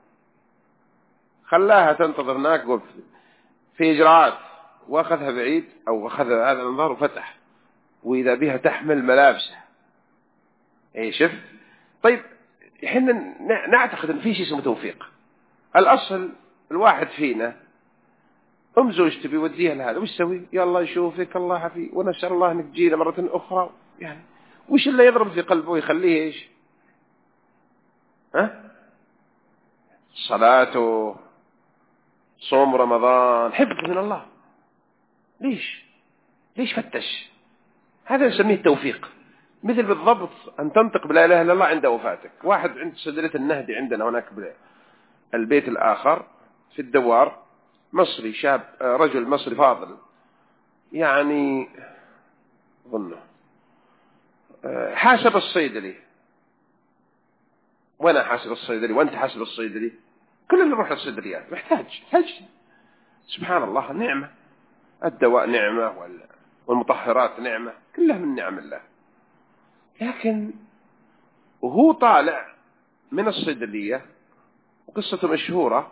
خلاها تنتظر هناك وقف في إجراءات، وأخذها بعيد أو أخذ هذا الأنظار وفتح، وإذا بها تحمل ملابسه. إيه شوف. طيب إحنا نعتقد إن في شيء اسمه توفيق. الأصل الواحد فينا أم زوجته بيوديها لهذا، وش سوي؟ يلا يشوفك الله حفي ونسأل الله أنك تجينا مرة أخرى. يعني وش اللي يضرب في قلبه ويخليه إيش؟ ها؟ صلاته، صوم رمضان، حفظ من الله. ليش؟ ليش فتش؟ هذا نسميه التوفيق. مثل بالضبط أن تنطق بلا إله إلا الله عند وفاتك. واحد عند سدرة النهدي عندنا هناك البيت الآخر في الدوار، مصري شاب، رجل مصري فاضل، يعني ظنه حاسب الصيدلي، وانا حاسب الصيدلي وانت حاسب الصيدلي، كل اللي نروح للصيدليات محتاج محتاج سبحان الله، نعمة. الدواء نعمة والمطهرات نعمة، كلها من نعم الله. لكن وهو طالع من الصيدلية، وقصته مشهورة،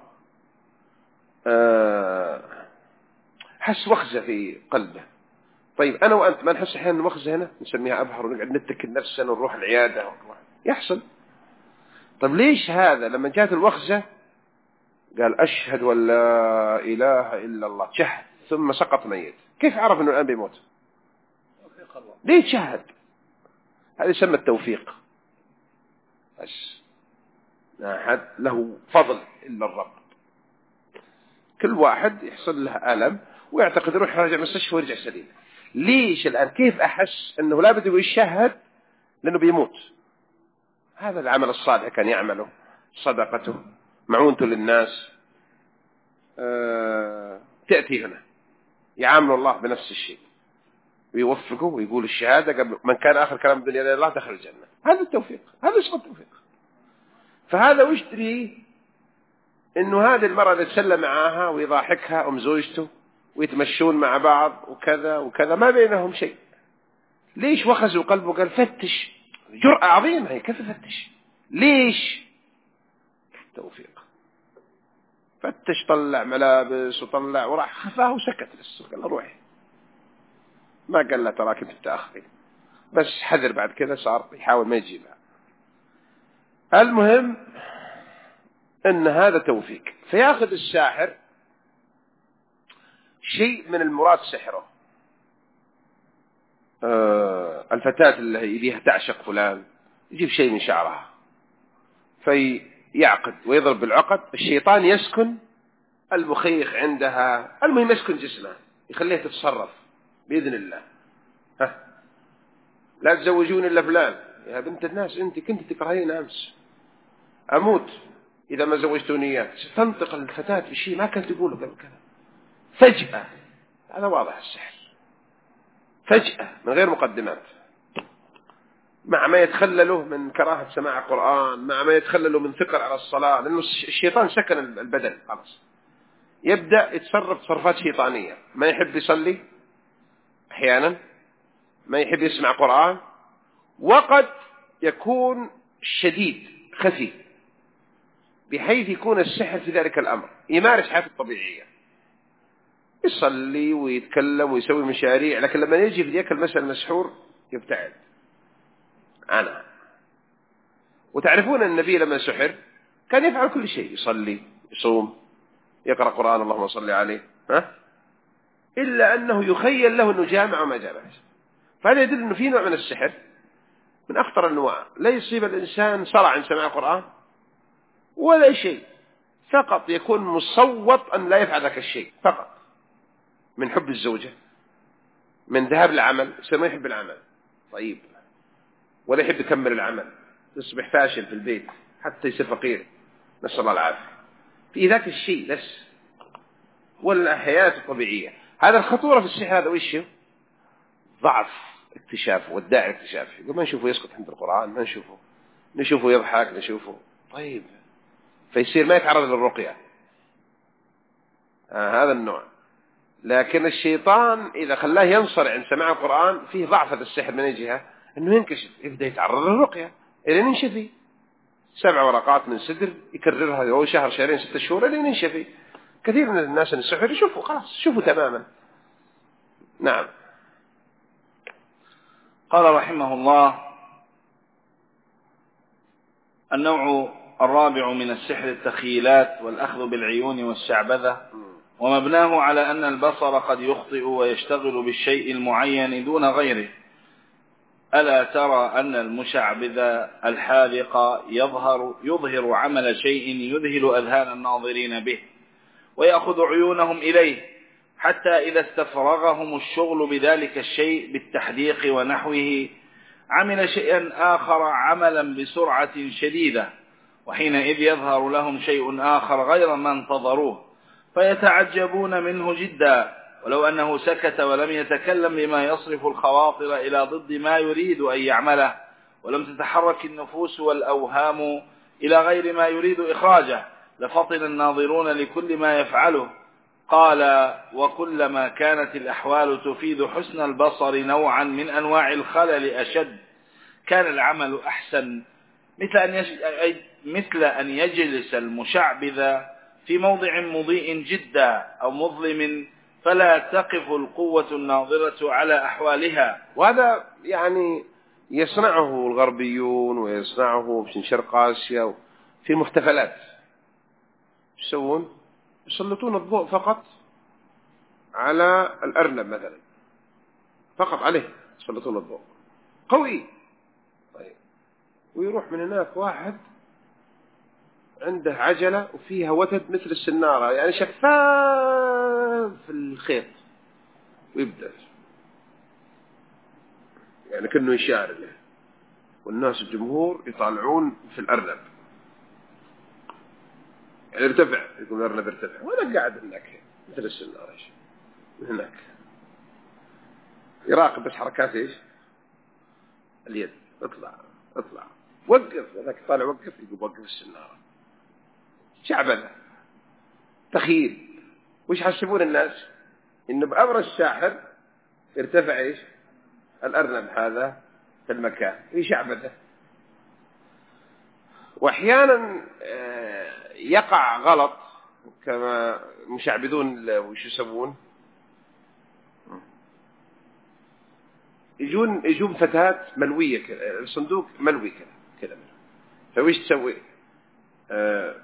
حس وخزة في قلبه. طيب أنا وأنت ما نحس أحيانا وخزة هنا نسميها أبهر، ونقعد نتكل نفسنا ونروح العيادة ونروح. يحصل. طب ليش هذا لما جاءت الوخزة قال أشهد أن لا إله إلا الله، شهد ثم سقط ميت؟ كيف عرف أنه الآن بيموت؟ ليه شهد؟ هذا يسمى التوفيق. بس لا أحد له فضل إلا الرب. كل واحد يحصل له ألم ويعتقد يروح يرجع مستشفى ويرجع سليم. ليش الآن كيف أحس أنه لا بد يشهد؟ لأنه بيموت. هذا العمل الصالح كان يعمله، صدقته، معونته للناس، أه تأتي هنا يعامل الله بنفس الشيء ويوفقه ويقول الشهادة قبل من كان آخر كلام الدنيا لا الله دخل الجنة. هذا التوفيق، هذا اسمه التوفيق. فهذا ويشتري إنه هذه المرأة اللي تسلم معاها ويضاحكها أم زوجته ويتمشون مع بعض وكذا وكذا، ما بينهم شيء. ليش وخزوا قلبه؟ قال فتش، جرأة عظيمة هي، كيف فتش؟ ليش؟ التوفيق. فتش، طلع ملابس وطلع وراح خفاه وسكت لسه. قال له روحي، ما قال له تراك انت بتاخذي، بس حذر. بعد كذا صار يحاول ما يجيبها. المهم ان هذا توفيق. فياخذ الساحر شيء من المراد سحره. آه الفتاة اللي يبيها تعشق فلان يجيب شيء من شعرها فيعقد ويضرب بالعقد، الشيطان يسكن المخيخ عندها، المهم يسكن جسمها يخليها تتصرف بإذن الله. ها لا تزوجون إلا فلان، يا بنت الناس أنت كنت تكرهين أمس، أموت إذا ما زوجتوني إياه. ستنطق الفتاة بشيء ما كانت تقوله قبل كذا فجأة. هذا واضح السحر، فجأة من غير مقدمات، مع ما يتخلله من كراهة سماع القرآن، مع ما يتخلله من ثقل على الصلاة، لأنه الشيطان سكن البدن خلاص. يبدأ يتصرف تصرفات شيطانية، ما يحب يصلي أحيانا، ما يحب يسمع قرآن، وقد يكون شديد خفي بحيث يكون السحر في ذلك الأمر. يمارس حياته الطبيعية، يصلي ويتكلم ويسوي مشاريع، لكن لما يجي في ذيك المسألة المسحور يبتعد عنها. وتعرفون أن النبي لما سحر كان يفعل كل شيء، يصلي، يصوم، يقرأ قرآن اللهم صل عليه، ها؟ إلا أنه يخيل له أنه جامع وما جامع. فهذا يدل أنه في نوع من السحر من أخطر النوع، لا يصيب الإنسان صرع عن سماع القرآن ولا شيء، فقط يكون مصوت أن لا يفعل ذاك الشيء فقط، من حب الزوجة، من ذهاب العمل، يصير ما يحب العمل طيب، ولا يحب يكمل العمل، يصبح فاشل في البيت حتى يصير فقير، نسأل الله العافية. في ذاك الشيء بس، والحياة الطبيعية. هذا الخطورة في السحر هذا وش؟ ضعف اكتشافه والداعي اكتشافه. يقول ما نشوفه يسقط عند القرآن، ما نشوفه، نشوفه يضحك، نشوفه طيب، فيصير ما يتعرض للرقية. آه هذا النوع. لكن الشيطان إذا خلاه ينصر عند سماع القرآن فيه ضعف هذا السحر من أي جهة؟ أنه ينكشف، يبدأ يتعرض للرقية إلى ينشفي. سبع ورقات من سدر يكررها هو شهر شهرين ستة شهور إلى ينشفي. كثير من الناس السحر يشوفوا خلاص، شوفوا تماما. نعم. قال رحمه الله: النوع الرابع من السحر التخيلات والأخذ بالعيون والشعبذة، ومبناه على أن البصر قد يخطئ ويشتغل بالشيء المعين دون غيره. ألا ترى أن المشعبذ الحاذق يظهر, يظهر عمل شيء يذهل أذهان الناظرين به ويأخذ عيونهم إليه، حتى إذا استفرغهم الشغل بذلك الشيء بالتحديق ونحوه عمل شيئا آخر عملا بسرعة شديدة، وحينئذ يظهر لهم شيء آخر غير ما انتظروه فيتعجبون منه جدا، ولو أنه سكت ولم يتكلم بما يصرف الخواطر إلى ضد ما يريد أن يعمله، ولم تتحرك النفوس والأوهام إلى غير ما يريد إخراجه، لفطن الناظرون لكل ما يفعله. قال: وكلما كانت الأحوال تفيد حسن البصر نوعا من أنواع الخلل أشد كان العمل أحسن، مثل أن مثل أن يجلس المشعبذ في موضع مضيء جدا أو مظلم فلا تقف القوة الناظرة على أحوالها. وهذا يعني يصنعه الغربيون ويصنعه في شرق آسيا في المحتفلات. يسوون يسلطون الضوء فقط على الأرنب مثلا، فقط عليه يسلطون الضوء قوي. طيب. ويروح من هناك واحد عنده عجلة وفيها وتد مثل السنارة، يعني شفاف في الخيط، ويبدأ يعني كأنه يشار له، والناس الجمهور يطالعون في الأرنب، يعني ارتفع، يقول الأرنب ارتفع، وأنا قاعد هناك مثل السنارة إيش من هناك يراقب بس حركات إيش اليد، اطلع اطلع وقف، هذاك طالع وقف، يقول وقف السنارة. شعبنا تخيل. وش حسبون الناس؟ إنه بأمر الساحر ارتفع إيش الأرنب هذا في المكان، في شعبته. وأحيانا يقع غلط كما مشعبذون وش يسوون، يجون يجون فتاة ملوية كذا، الصندوق ملوي كذا كذا، فوش تسوي؟ آه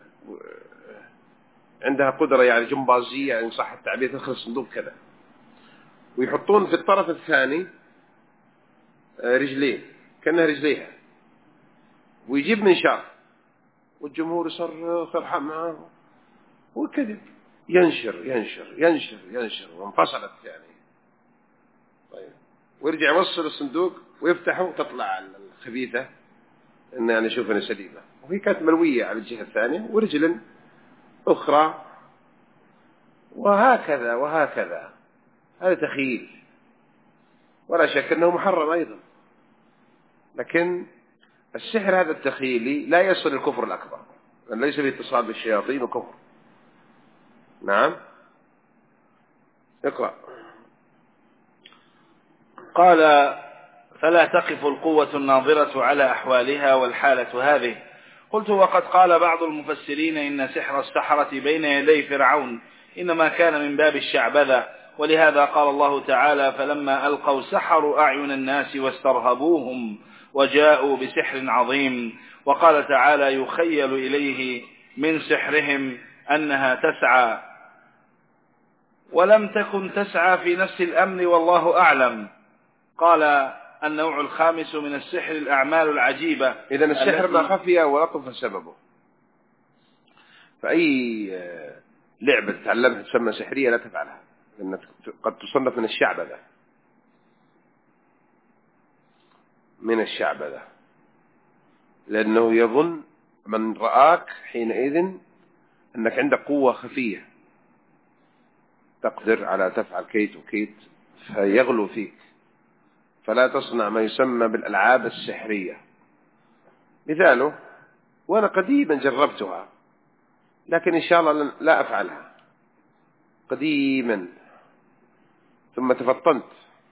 عندها قدرة يعني جمبازية، يعني صح التعبير، تدخل الصندوق كذا، ويحطون في الطرف الثاني آه رجلين كأنها رجليها، ويجيب منشار، والجمهور يصرخ يرحم معه، وكذب ينشر ينشر ينشر ينشر وانفصلت يعني. طيب. ويرجع يوصل الصندوق ويفتحه وتطلع الخبيثة إن يعني شوف أنا سليمة، وهي كانت ملوية على الجهة الثانية ورجل أخرى، وهكذا وهكذا. هذا تخيل، ولا شك أنه محرم أيضا، لكن السحر هذا التخيلي لا يصل الكفر الأكبر، لأن ليس باتصال بالشياطين وكفر. نعم. اقرأ. قال: فلا تقف القوة الناظرة على أحوالها والحالة هذه. قلت: وقد قال بعض المفسرين إن سحر السحرة بين يدي فرعون إنما كان من باب الشعبذة، ولهذا قال الله تعالى: فلما ألقوا سحروا أعين الناس واسترهبوهم وجاءوا بسحر عظيم. وقال تعالى: يخيل إليه من سحرهم أنها تسعى ولم تكن تسعى في نفس الأمر والله أعلم. قال: النوع الخامس من السحر الأعمال العجيبة. إذن السحر ما خفي ولطف سببه. فأي لعبة تتعلمها تسمى سحرية لا تفعلها، لأن قد تصنف من الشعبذة، من الشعبذة، لأنه يظن من رآك حينئذ أنك عندك قوة خفية تقدر على تفعل كيت وكيت، فيغلو فيك، فلا تصنع ما يسمى بالألعاب السحرية. مثاله، وأنا قديما جربتها لكن إن شاء الله لا أفعلها، قديما ثم تفطنت.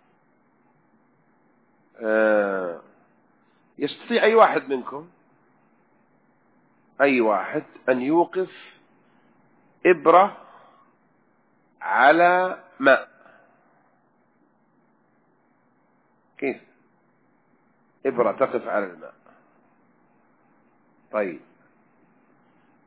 آه يستطيع أي واحد منكم، أي واحد، أن يوقف إبرة على ماء. كيف إبرة تقف على الماء؟ طيب،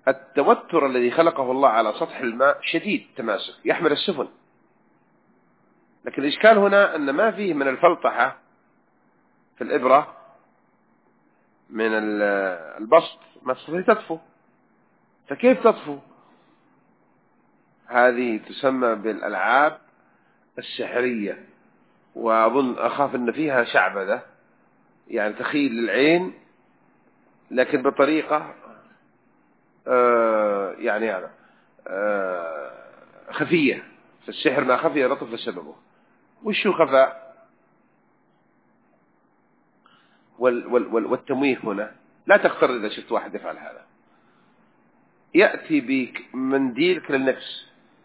التوتر الذي خلقه الله على سطح الماء شديد تماسك يحمل السفن، لكن الإشكال هنا أن ما فيه من الفلطحة في الإبرة من البسط ما تستطيع تطفو، فكيف تطفو؟ هذه تسمى بالألعاب السحرية، وأظن أخاف أن فيها شعبذة، يعني تخيل للعين لكن بطريقة آه يعني هذا آه خفية. فالسحر ما خفي لطف سببه. وشو خفاء؟ وال وال وال والتمويه هنا لا تقترض. إذا شفت واحد يفعل هذا يأتي بمنديل كلينكس،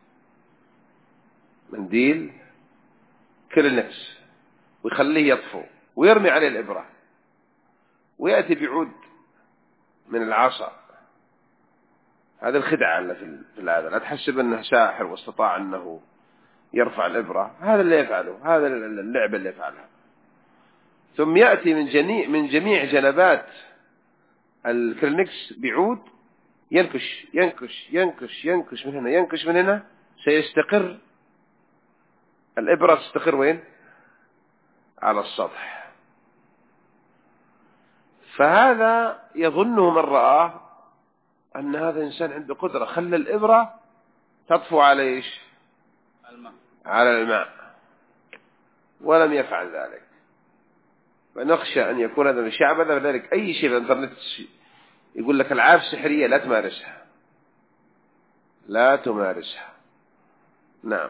منديل كلينكس ويخليه يطفو ويرمي عليه الإبرة، ويأتي بعود من العصا. هذا الخدعة اللي في هذا. لا تحسب أنه ساحر واستطاع أنه يرفع الإبرة، هذا اللي يفعله، هذا اللعبة اللي يفعلها. ثم يأتي من جميع من جميع جنبات الكلينكس بعود ينكش ينكش ينكش ينكش من هنا ينكش من هنا، سيستقر الإبرة. تستقر وين؟ على السطح. فهذا يظنه من رآه أن هذا إنسان عنده قدرة، خلى الإبرة تطفو على إيش؟ الماء. على الماء، ولم يفعل ذلك. فنخشى أن يكون هذا من شعبذة. وذلك أي شيء في الإنترنت يقول لك ألعاب سحرية لا تمارسها، لا تمارسها. نعم.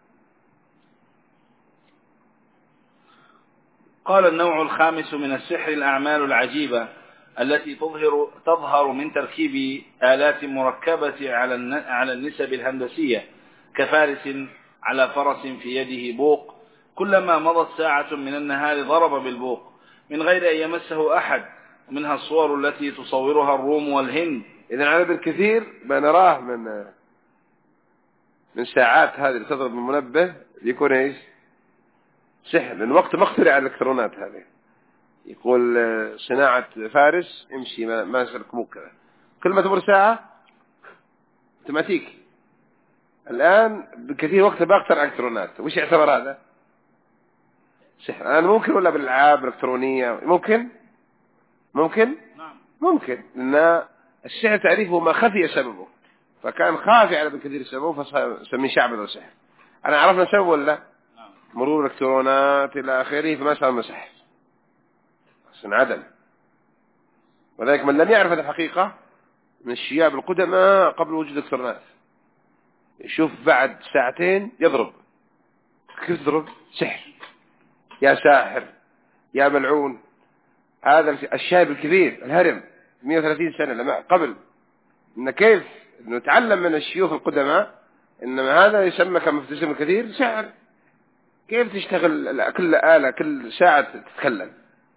قال النوع الخامس من السحر الأعمال العجيبة التي تظهر تظهر من تركيب آلات مركبة على على النسب الهندسية، كفارس على فرس في يده بوق، كلما مضت ساعة من النهار ضرب بالبوق من غير أن يمسه أحد، ومنها الصور التي تصورها الروم والهند. إذن عدد الكثير ما نراه من من ساعات هذه اللي تضرب المنبه يكون إيش؟ سحر. لأن وقت ما اخترع الإلكترونات هذه. يقول صناعة فارس امشي ما ما سلك مو كذا، كل ما تمر ساعة اوتوماتيك. الآن بكثير وقت باخترع إلكترونات، وش يعتبر هذا؟ سحر. الآن ممكن ولا بالألعاب الإلكترونية ممكن؟ ممكن؟ ممكن. لأن السحر تعريفه ما خفي سببه، فكان خافي على بكثير سببه فسميه شعبذة وسحر. أنا عرفنا سببه ولا؟ مرور الإلكترونات إلى آخره، فما سمى سحر، انعدم. وذلك من لم يعرف هذه الحقيقة من الشياب القدماء قبل وجود الإلكترونات يشوف بعد ساعتين يضرب. كيف تضرب؟ سحر، يا ساحر يا ملعون. هذا الشايب الكبير الهرم مئة وثلاثين سنة لما قبل، إن كيف إنه تعلم من الشيوخ القدماء إنما هذا يسمى كما في الاسم الكثير سحر. كيف تشتغل كل آلة كل ساعة تتكلم؟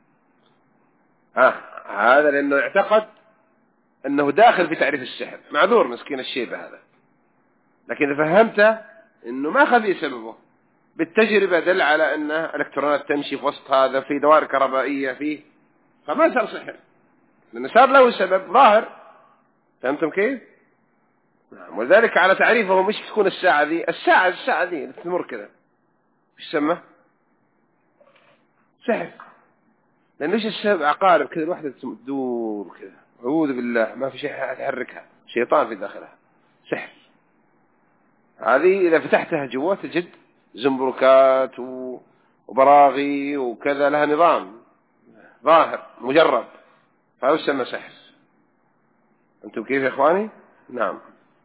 ها هذا لأنه اعتقد أنه داخل في تعريف السحر. معذور مسكين الشيبة هذا. لكن إذا فهمت أنه ما خذي سببه بالتجربة، دل على أن الإلكترونات تمشي في وسط هذا في دوائر كهربائية فيه، فما صار سحر لأنه صار له سبب ظاهر. فهمتم كيف؟ ولذلك على تعريفه مش تكون الساعة ذي الساعة الساعة ذي تمر كذا مش سمى سحر، لأن إيش السبب؟ عقارب كذا الواحدة تدور كذا، أعوذ بالله ما في شيء يحركها، شيطان في داخلها، سحر. هذه إذا فتحتها جوا تجد زنبركات وبراغي وكذا، لها نظام ظاهر مجرب، فهو يسمى سحر. أنتم كيف يا إخواني؟ نعم.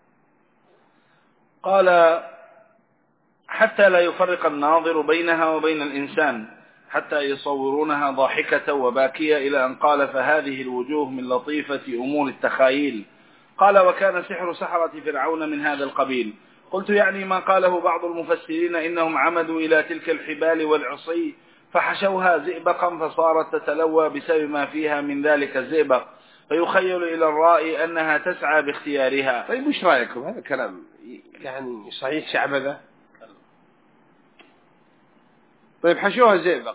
قال حتى لا يفرق الناظر بينها وبين الإنسان، حتى يصورونها ضاحكة وباكية، إلى أن قال فهذه الوجوه من لطيفة أمور التخايل. قال وكان سحر سحرة فرعون من هذا القبيل. قلت يعني ما قاله بعض المفسرين إنهم عمدوا إلى تلك الحبال والعصي فحشوها زئبقا فصارت تتلوى بسبب ما فيها من ذلك الزئبق، فيخيل إلى الرائي أنها تسعى باختيارها. طيب وش رأيكم؟ هذا كلام يعني صحيح شعبذة؟ طيب حشوها زئبق،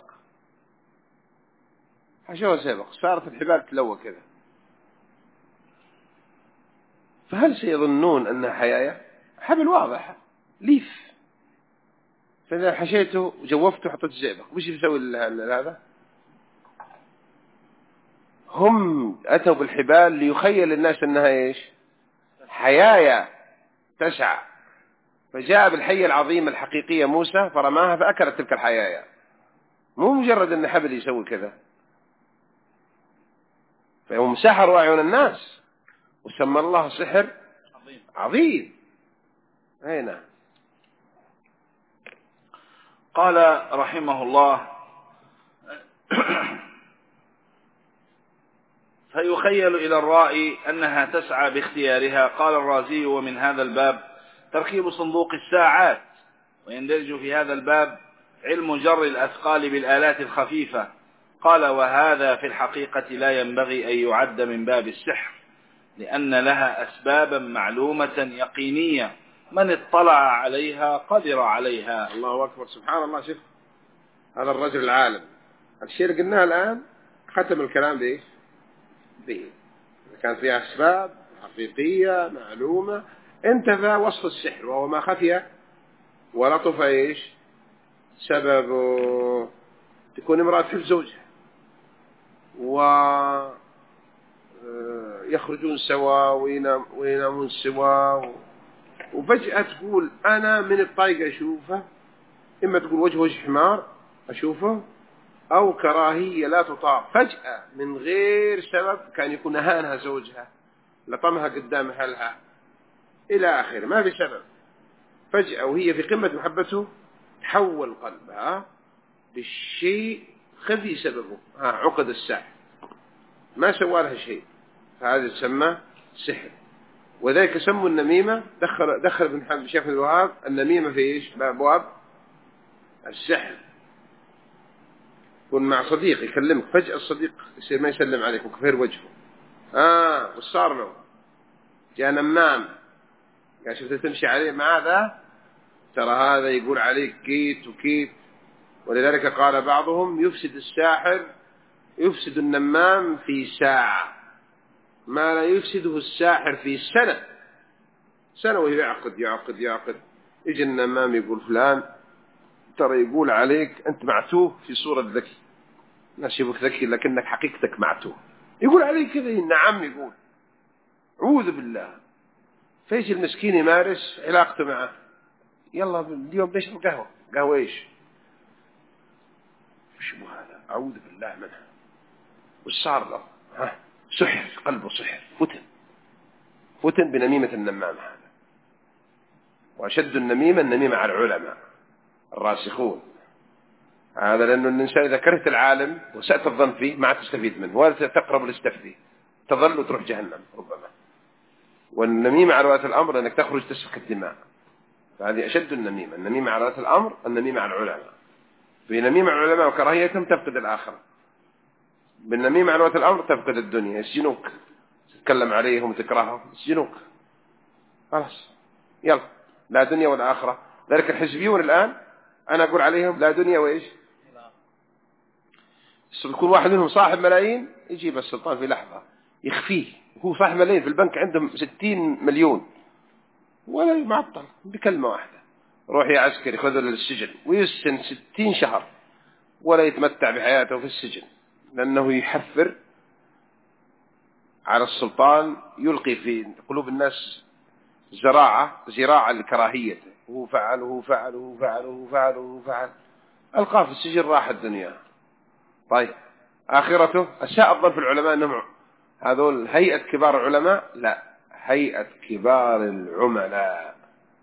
حشوها زئبق صارت الحبال تلوى كذا، فهل سيظنون أنها حياية؟ حبل واضح ليف، فإذا حشيته وجوفته حطيت الزئبق وش بيسوي هذا؟ هم أتوا بالحبال ليخيل الناس أنها إيش؟ حياية تسعى، فجاء بالحية العظيمة الحقيقية موسى فرماها فأكلت تلك الحياية، مو مجرد أن حبل يسوي كذا. فهم سحروا أعين الناس وسمى الله سحر عظيم. هنا قال رحمه الله: فيخيل إلى الرائي أنها تسعى باختيارها. قال الرازي: ومن هذا الباب تركيب صندوق الساعات، ويندرج في هذا الباب علم جر الأثقال بالآلات الخفيفة. قال: وهذا في الحقيقة لا ينبغي أن يعد من باب السحر، لأن لها أسبابا معلومة يقينية، من اطلع عليها قدر عليها. الله أكبر، سبحان الله. شوف هذا الرجل العالم، الشيء اللي قلناه الآن ختم الكلام بإيش؟ به كان فيها أسباب حقيقية معلومة، انتفى وصف السحر وهو ما خفي ولطف إيش سببه. تكون امرأة في زوجها ويخرجون سوا وينامون سوا، وفجأة تقول أنا من الطايقة أشوفه، إما تقول وجه وجه حمار أشوفه، أو كراهية لا تطاق فجأة من غير سبب. كان يكون أهانها زوجها، لطمها قدام أهلها إلى آخره، ما في سبب. فجأة وهي في قمة محبته تحول قلبها بالشيء خفي سببه، ها عقد السحر، ما سوى لها شيء، فهذا يسمى سحر. وذلك سموا النميمة، دخل دخل ابن حزم شيخ الوهاب النميمة في إيش؟ بأبواب السحر. كن مع صديق يكلمك فجأة الصديق يصير ما يسلم عليك وكفير وجهه، آه وصار له جاء نمام قال شفت تمشي عليه مع ذا، ترى هذا يقول عليك كيت وكيت. ولذلك قال بعضهم: يفسد الساحر يفسد النمام في ساعة ما لا يفسده الساحر في سنة. سنة وهي يعقد يعقد يعقد، يجي النمام يقول فلان ترى يقول عليك أنت معتوه في صورة ذكي، الناس يبوك ذكي لكنك حقيقتك معتوه، يقول عليك كذا. نعم يقول عوذ بالله. فيجي المسكين يمارس علاقته معه، يلا اليوم بيشرب قهوة. قهوة إيش؟ وش هو هذا؟ أعوذ بالله منها. وش صار له؟ ها سحر، قلبه سحر، فتن فتن بنميمة النمام هذا. وأشد النميمة النميمة على العلماء الراسخون هذا، لأنه الإنسان إذا كرهت العالم وسأت الظن فيه ما تستفيد منه ولا تقرب الاستفدي، تظل وتروح جهنم ربما. والنميمة على ولاة الأمر أنك تخرج تسفك الدماء، فهذه أشد النميمة. النميمة على ولاة الأمر النميمة على العلماء. بنميمة على العلماء وكراهيتهم تفقد الآخرة، بالنميمة على ولاة الأمر تفقد الدنيا، يسجنوك، تتكلم عليهم وتكرههم يسجنوك، خلاص يلا لا دنيا ولا آخرة. ذلك الحزبيون الآن أنا أقول عليهم لا دنيا وإيش. يكون واحد منهم صاحب ملايين يجيب السلطان في لحظة يخفيه، هو صاحب ملايين في البنك عندهم ستين مليون ولا يمعطل بكلمة واحدة، روح يا عسكري خذه للسجن ويسجن ستين شهر ولا يتمتع بحياته في السجن، لأنه يحفر على السلطان، يلقي في قلوب الناس زراعة زراعة لكراهيته، وهو فعل وهو فعل وهو فعل وهو فعل وهو فعل، ألقاه في السجن راح الدنيا. طيب آخرته أساء الظن في العلماء أنهم هذول هيئة كبار العلماء، لا، هيئة كبار العملاء.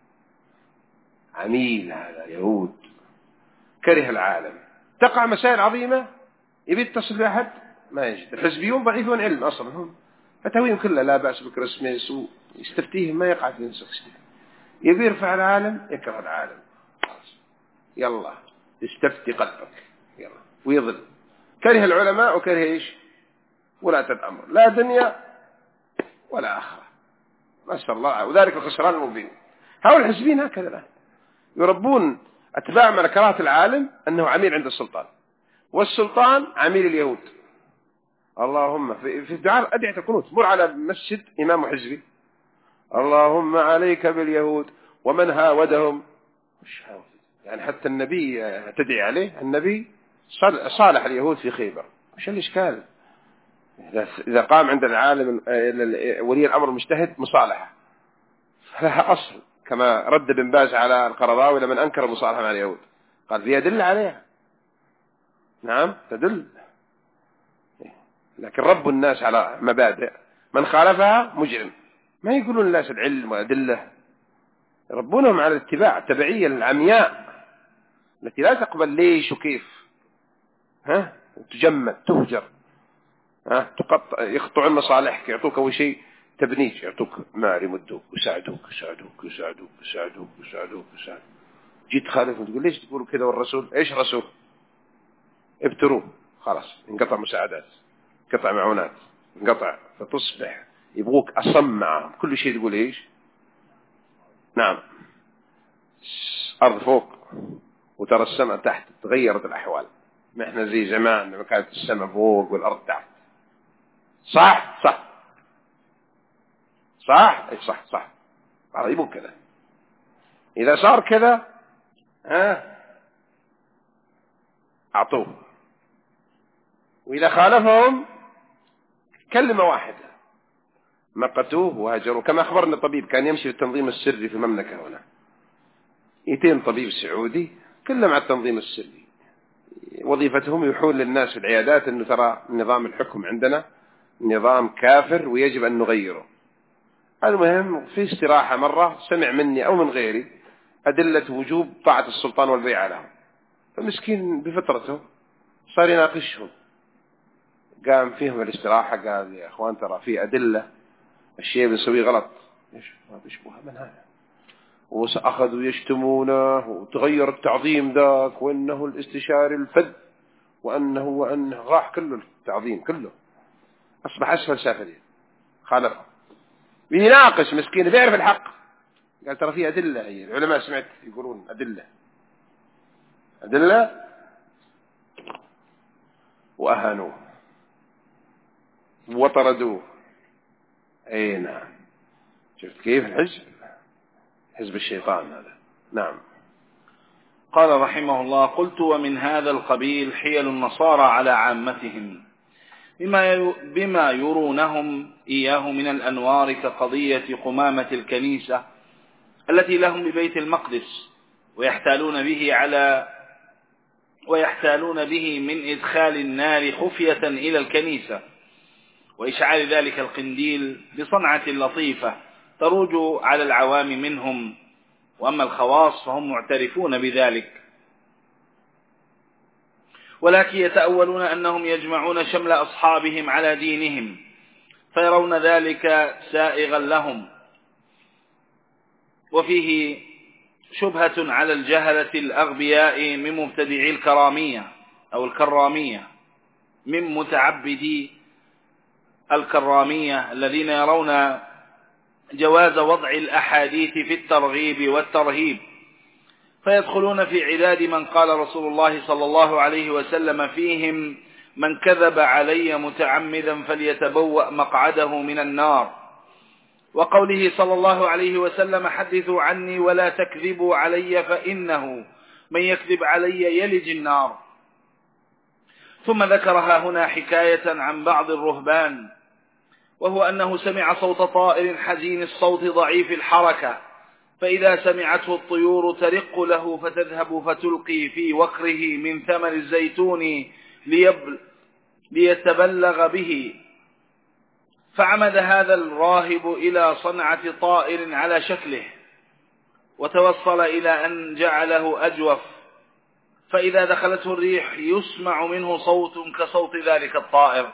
عميل هذا يهود كره العالم، تقع مسائل عظيمة يبي يتصل بأحد ما يجد. الحزبيون ضعيفون علم أصلا، هم فتاويهم كلها لا بأس بكريسماس ويستفتيهم ما يقع في نسخ، يبي يرفع العالم يكره العالم، يلا يستفتي قلبك يلا ويضل. كره العلماء وكره إيش ولاة الأمر، لا دنيا ولا آخرة، ما شاء الله. وذلك الخسران المبين. هؤلاء الحزبين هكذا الآن يربون أتباع من كراهة العالم أنه عميل عند السلطان، والسلطان عميل اليهود. اللهم في في دعاء أدعية القنوت مر على مسجد إمام حزبي، اللهم عليك باليهود ومن هاودهم. مش هاود يعني حتى النبي تدعي عليه، النبي صالح اليهود في خيبر، مش الإشكال؟ إذا قام عند العالم ولي الأمر المجتهد مصالحة فلها أصل، كما رد بن باز على القرضاوي لمن أنكر المصالحة مع اليهود، قال في يدل عليها. نعم تدل، لكن رب الناس على مبادئ، من خالفها مجرم. ما يقولون الناس العلم وأدلة، يربونهم على الاتباع، التبعية العمياء التي لا تقبل ليش وكيف، ها تجمد تهجر، ها تقطع، يقطعون مصالحك، يعطوك أول شيء تبنيك، يعطوك مال يمدوك ويساعدوك يساعدوك يساعدوك يساعدوك يساعدوك يساعدوك. جيت خالف وتقول ليش تقولوا كذا والرسول؟ ايش رسول؟ ابتروه، خلاص انقطع مساعدات، انقطع معونات، انقطع، فتصبح يبغوك أصم معهم، كل شيء تقول ايش؟ نعم أرض فوق وترى السماء تحت، تغيرت الأحوال، ما احنا زي زمان لما كانت السماء فوق والأرض تحت. صح صح صح اي صح صح، هذا يبغى كذا. إذا صار كذا ها أعطوه، وإذا خالفهم كلمة واحدة مقتوه وهجروا. كما أخبرنا طبيب كان يمشي في التنظيم السري في المملكة هنا، يتين طبيب سعودي كلهم على التنظيم السري، وظيفتهم يحول للناس في العيادات أنه ترى نظام الحكم عندنا نظام كافر ويجب أن نغيره. المهم في استراحة مرة سمع مني أو من غيري أدلة وجوب طاعة السلطان والبيعة له، فمسكين بفطرته صار يناقشهم، قام فيهم الاستراحة قال يا أخوان ترى في أدلة الشيء بنسويه غلط. إيش ما بيشبهها من هذا؟ وأخذوا يشتمونه وتغير التعظيم ذاك، وأنه الاستشاري الفذ، وأنه وأنه راح كله التعظيم كله، أصبح أسفل سافلين، خالفه بيناقش مسكين بيعرف الحق، قال ترى في أدلة، هي العلماء سمعت يقولون أدلة أدلة، وأهانوه وطردوه. أي نعم، شفت كيف الحزب، حزب الشيطان هذا. نعم. قال رحمه الله: قلت ومن هذا القبيل حيل النصارى على عامتهم بما بما يرونهم إياه من الأنوار، كقضية قمامة الكنيسة التي لهم ببيت المقدس، ويحتالون به على ويحتالون به من إدخال النار خفية إلى الكنيسة، وإشعال ذلك القنديل بصنعة لطيفة تروج على العوام منهم، وأما الخواص فهم معترفون بذلك، ولكن يتأولون أنهم يجمعون شمل أصحابهم على دينهم، فيرون ذلك سائغا لهم، وفيه شبهة على الجهلة الأغبياء من مبتدعي الكرامية أو الكرامية، من متعبدي الكرامية الذين يرون جواز وضع الأحاديث في الترغيب والترهيب، فيدخلون في عداد من قال رسول الله صلى الله عليه وسلم فيهم: من كذب علي متعمدا فليتبوأ مقعده من النار، وقوله صلى الله عليه وسلم: حدثوا عني ولا تكذبوا علي فإنه من يكذب علي يلج النار. ثم ذكرها هنا حكاية عن بعض الرهبان، وهو أنه سمع صوت طائر حزين الصوت ضعيف الحركة، فإذا سمعته الطيور ترق له فتذهب فتلقي في وكره من ثمر الزيتون ليتبلغ به، فعمد هذا الراهب إلى صنعة طائر على شكله، وتوصل إلى أن جعله أجوف، فإذا دخلته الريح يسمع منه صوت كصوت ذلك الطائر،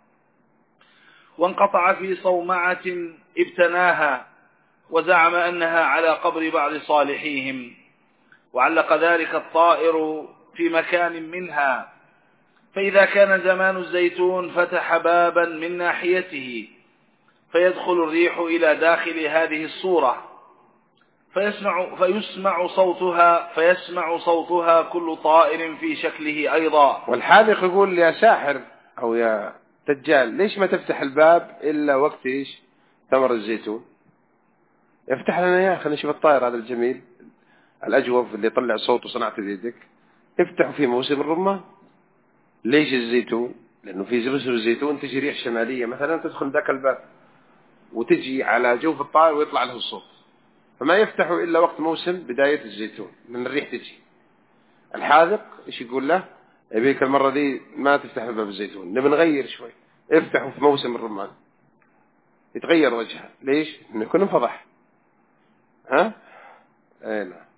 وانقطع في صومعة ابتناها، وزعم أنها على قبر بعض صالحيهم، وعلق ذلك الطائر في مكان منها، فإذا كان زمان الزيتون فتح بابا من ناحيته، فيدخل الريح إلى داخل هذه الصورة، فيسمع, فيسمع صوتها فيسمع صوتها كل طائر في شكله أيضا. والحاذق يقول يا ساحر أو يا دجال، ليش ما تفتح الباب إلا وقت إيش ثمر الزيتون؟ افتح لنا اياه خلينا نشوف الطائر هذا الجميل الأجوف اللي يطلع صوت وصنعته بيدك. افتحوا في موسم الرمان. ليش الزيتون؟ لأنه في زبسر الزيتون تجي ريح شمالية مثلا تدخل ذاك الباب وتجي على جوف الطائر ويطلع له الصوت، فما يفتحوا إلا وقت موسم بداية الزيتون من الريح تجي. الحاذق إيش يقول له؟ يبيك المرة دي ما تفتح باب الزيتون، نبي نغير شوي، افتحوا في موسم الرمان يتغير وجهه. ليش؟ إنه يكون انفضح. ها؟ اي نعم.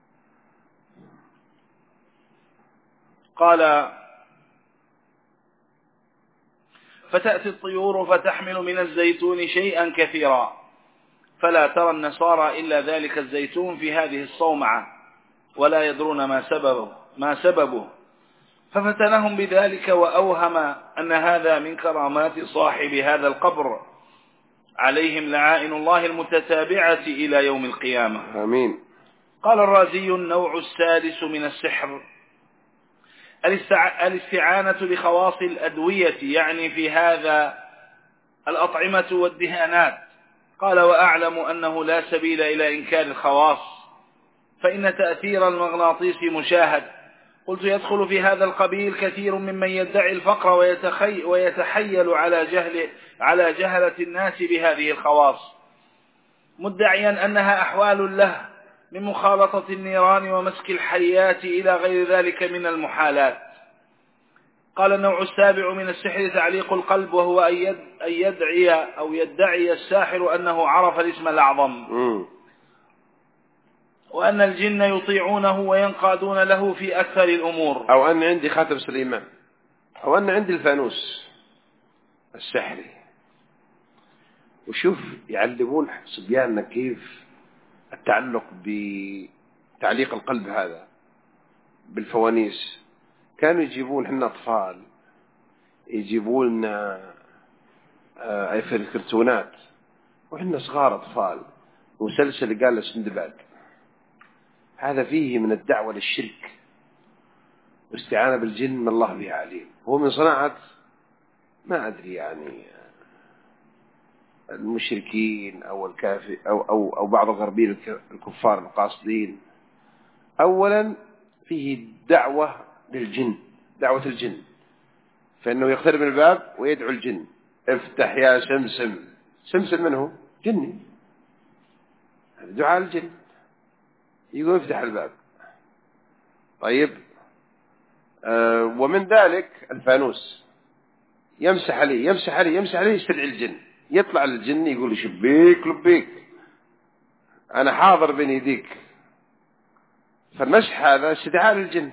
قال: فتأتي الطيور فتحمل من الزيتون شيئا كثيرا، فلا ترى النصارى إلا ذلك الزيتون في هذه الصومعة، ولا يدرون ما سببه, ما سببه. ففتنهم بذلك وأوهم أن هذا من كرامات صاحب هذا القبر، عليهم لعائن الله المتتابعة إلى يوم القيامة. آمين. قال الرازي: النوع السادس من السحر الاستعانة بخواص الأدوية، يعني في هذا الأطعمة والدهانات. قال: وأعلم أنه لا سبيل إلى إنكار الخواص، فإن تأثير المغناطيس مشاهد. قلت: يدخل في هذا القبيل كثير ممن يدعي الفقر ويتخي ويتحيل على جهل على جهلة الناس بهذه الخواص، مدعيا أنها أحوال له من مخالطة النيران ومسك الحيات إلى غير ذلك من المحالات. قال: النوع السابع من السحر تعليق القلب، وهو أن يدعي أو يدعي الساحر أنه عرف الاسم الأعظم، م. وأن الجن يطيعونه وينقادون له في أكثر الأمور. أو أن عندي خاتم سليمان، أو أن عندي الفانوس السحري. وشوف يعلمون صبياننا كيف التعلق بتعليق القلب هذا بالفوانيس. كانوا يجيبون حنا أطفال يجيبون آه في الكرتونات وحنا صغار أطفال مسلسل قال سندباد. هذا فيه من الدعوة للشرك واستعانة بالجن من الله بها عليم. هو من صناعة ما أدري يعني المشركين أو الكافر أو, أو, أو بعض الغربيين الكفار القاصدين. أولا فيه دعوة للجن، دعوة الجن، فإنه يقترب من الباب ويدعو الجن: افتح يا سمسم. سمسم من هو؟ جني. دعاء الجن، يقول افتح الباب. طيب آه ومن ذلك الفانوس، يمسح عليه يمسح عليه يمسح عليه يستدعي الجن. يطلع الجن يقول: شبيك لبيك، أنا حاضر بين يديك. فالمسح هذا استدعاء للجن.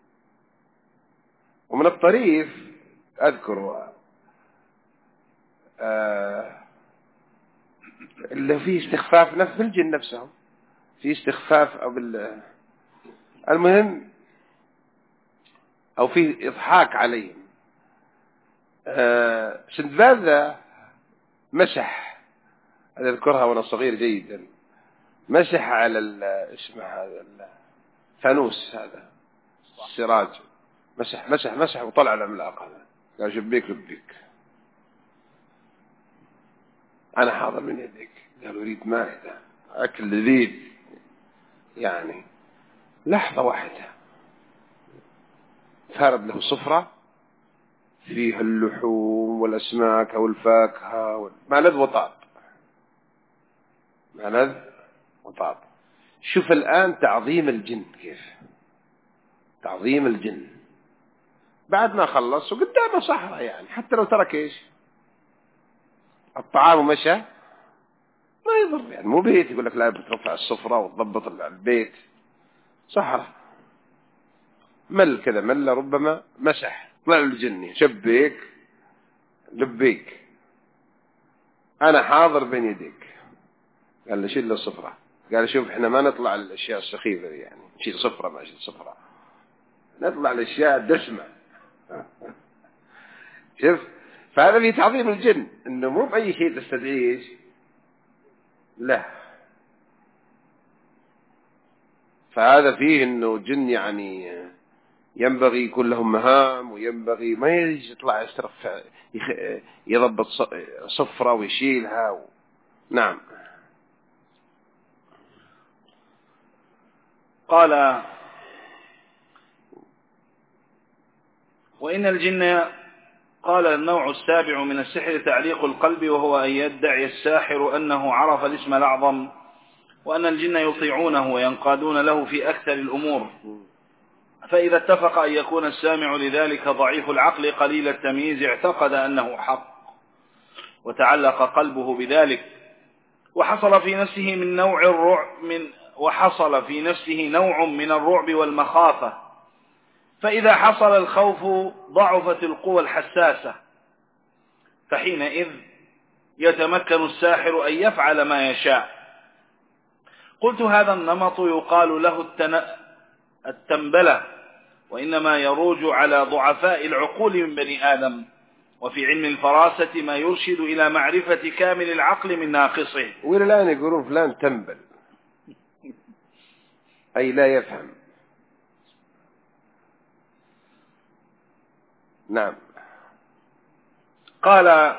ومن الطريف أذكر آه اللي فيه استخفاف نفس الجن نفسهم، في استخفاف أو بال المهم أو في إضحاك عليهم. آه سندباد مسح، أنا أذكرها وأنا صغير جيدا، مسح على اسمه هذا الفانوس هذا السراج، مسح مسح مسح وطلع العملاق هذا، قال: شبيك لبيك، أنا حاضر من يديك. قالوا: يريد مائدة أكل لذيذ. يعني لحظة واحدة فرد له صفرة فيها اللحوم والأسماك والفاكهة ما لذ وطاب، ما لذ وطاب. شوف الآن تعظيم الجن، كيف تعظيم الجن. بعد ما خلص وقدامه صحراء، يعني حتى لو ترك إيش الطعام ومشى ما يضر، يعني مو بيت يقول لك لا بترفع السفرة وتضبط البيت، صحراء مل كذا مل، ربما مسح طلع الجني: شبيك لبيك، أنا حاضر بين يديك. قال له: شيل الصفرة. قال: شوف إحنا ما نطلع الأشياء السخيفة دي، يعني شيل صفرة ما شيل صفرة، نطلع الأشياء الدسمة. شوف، فهذا في تعظيم الجن، إنه مو بأي شيء تستدعيه لا. فهذا فيه إنه جن يعني ينبغي يكون لهم مهام، وينبغي ما يجي يطلع يسترف يضبط صفرة ويشيلها و... نعم. قال: وإن الجن قال النوع السابع من السحر تعليق القلب، وهو أن يدعي الساحر أنه عرف الاسم الأعظم، وأن الجن يطيعونه وينقادون له في أكثر الأمور، فإذا اتفق أن يكون السامع لذلك ضعيف العقل قليل التمييز اعتقد أنه حق وتعلق قلبه بذلك، وحصل في نفسه من نوع الرعب من وحصل في نفسه نوع من الرعب والمخافة، فإذا حصل الخوف ضعفت القوى الحساسة، فحينئذ يتمكن الساحر أن يفعل ما يشاء. قلت: هذا النمط يقال له التنبلة، وإنما يروج على ضعفاء العقول من بني آدم، وفي علم الفراسة ما يرشد إلى معرفة كامل العقل من ناقصه. وإلى الآن يقولون فلان تنبل، أي لا يفهم. نعم. قال: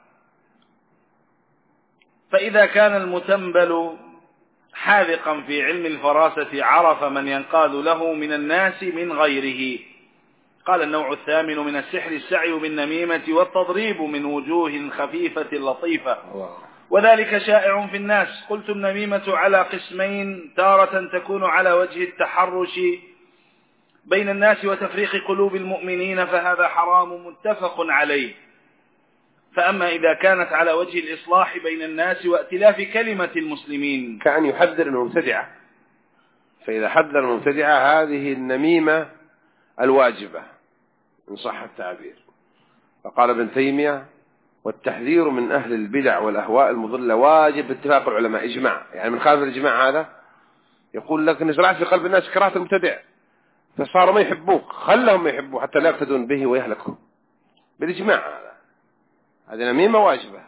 فإذا كان المتنبل حاذقا في علم الفراسة عرف من ينقاد له من الناس من غيره. قال: النوع الثامن من السحر السعي بالنميمة والتضريب من وجوه خفيفة لطيفة، وذلك شائع في الناس. قلت: النميمة على قسمين: تارة تكون على وجه التحرش بين الناس وتفريق قلوب المؤمنين، فهذا حرام متفق عليه. فأما إذا كانت على وجه الإصلاح بين الناس وائتلاف كلمة المسلمين، كأن يحذر المبتدعة، فإذا حذر المبتدعة هذه النميمة الواجبة إن صح التعبير. فقال ابن تيمية: والتحذير من أهل البدع والأهواء المضلة واجب باتفاق العلماء إجماع. يعني من خالف الإجماع هذا يقول لك نزرع في قلب الناس كراهة المبتدع، فصاروا ما يحبوك، خلهم ما يحبوه حتى لا يقتدون به ويهلكوا بالإجماع. هذا هذه نميمة واجبة،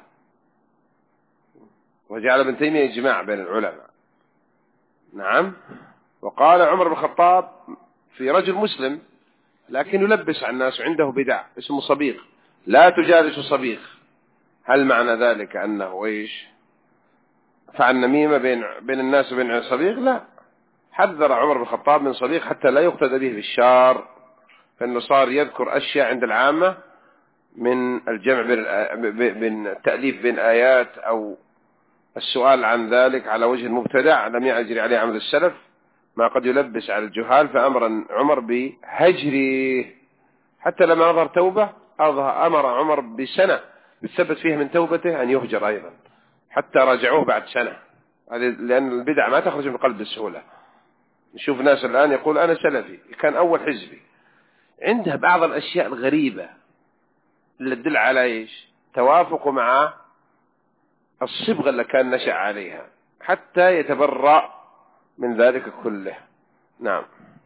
وجعل ابن تيمية إجماع بين العلماء. نعم. وقال عمر بن الخطاب في رجل مسلم لكن يلبس على الناس عنده بدع اسمه صبيغ: لا تجالس صبيغ. هل معنى ذلك أنه إيش فعل نميمة بين بين الناس وبين صبيغ؟ لا، حذر عمر بن الخطاب من صبيغ حتى لا يقتدى به بالشار، فإنه صار يذكر أشياء عند العامة من الجمع بين التأليف بين آيات أو السؤال عن ذلك على وجه المبتدع لم يجري عليه عمل السلف، ما قد يلبس على الجهال. فأمر عمر بهجره حتى لما أظهر توبة أمر عمر بسنة يثبت فيها من توبته أن يهجر أيضا حتى راجعوه بعد سنة، لأن البدع ما تخرج من قلب بسهولة. نشوف ناس الآن يقول أنا سلفي، كان أول حزبي، عنده بعض الأشياء الغريبة اللي تدل على إيش توافق مع الصبغة اللي كان نشأ عليها حتى يتبرأ من ذلك كله. نعم.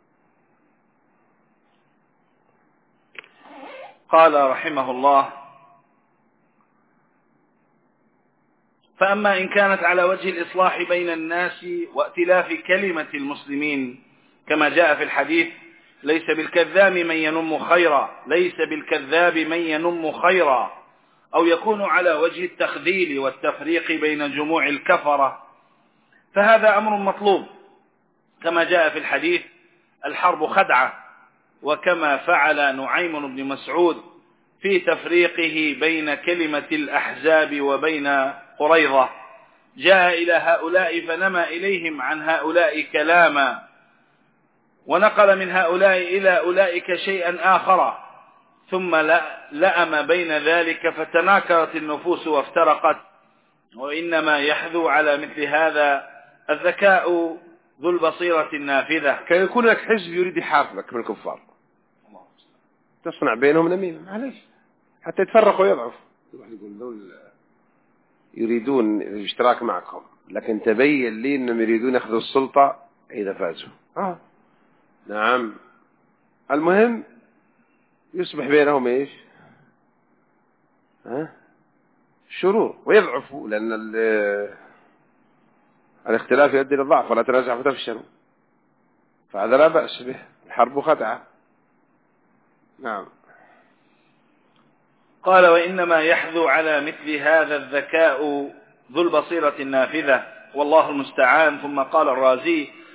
قال رحمه الله: فأما إن كانت على وجه الإصلاح بين الناس وائتلاف كلمة المسلمين كما جاء في الحديث: ليس بالكذاب من ينم خيرا، ليس بالكذاب من ينم خيرا، أو يكون على وجه التخذيل والتفريق بين جموع الكفرة، فهذا أمر مطلوب كما جاء في الحديث: الحرب خدعة، وكما فعل نعيم بن مسعود في تفريقه بين كلمة الأحزاب وبين قريظة، جاء إلى هؤلاء فنمى إليهم عن هؤلاء كلاما، ونقل من هؤلاء إلى أولئك شيئا آخر، ثم لأم بين ذلك فتناكرت النفوس وافترقت. وإنما يحذو على مثل هذا الذكاء ذو البصيرة النافذة. كان يكون لك حزب يريد يحاربك من الكفار، تصنع بينهم نميمة معلش حتى يتفرقوا ويضعف. يقول دول يريدون الاشتراك معكم، لكن تبين لي أنهم يريدون يأخذوا السلطة إذا فازوا. آه. نعم. المهم يصبح بينهم إيش ها شرور ويضعفوا، لأن الاختلاف يؤدي للضعف، ولا تنازعوا فتفشلوا، فهذا لا بأس به، الحرب خدعة. نعم. قال: وإنما يحذو على مثل هذا الذكاء ذو البصيرة النافذة، والله المستعان. ثم قال الرازي: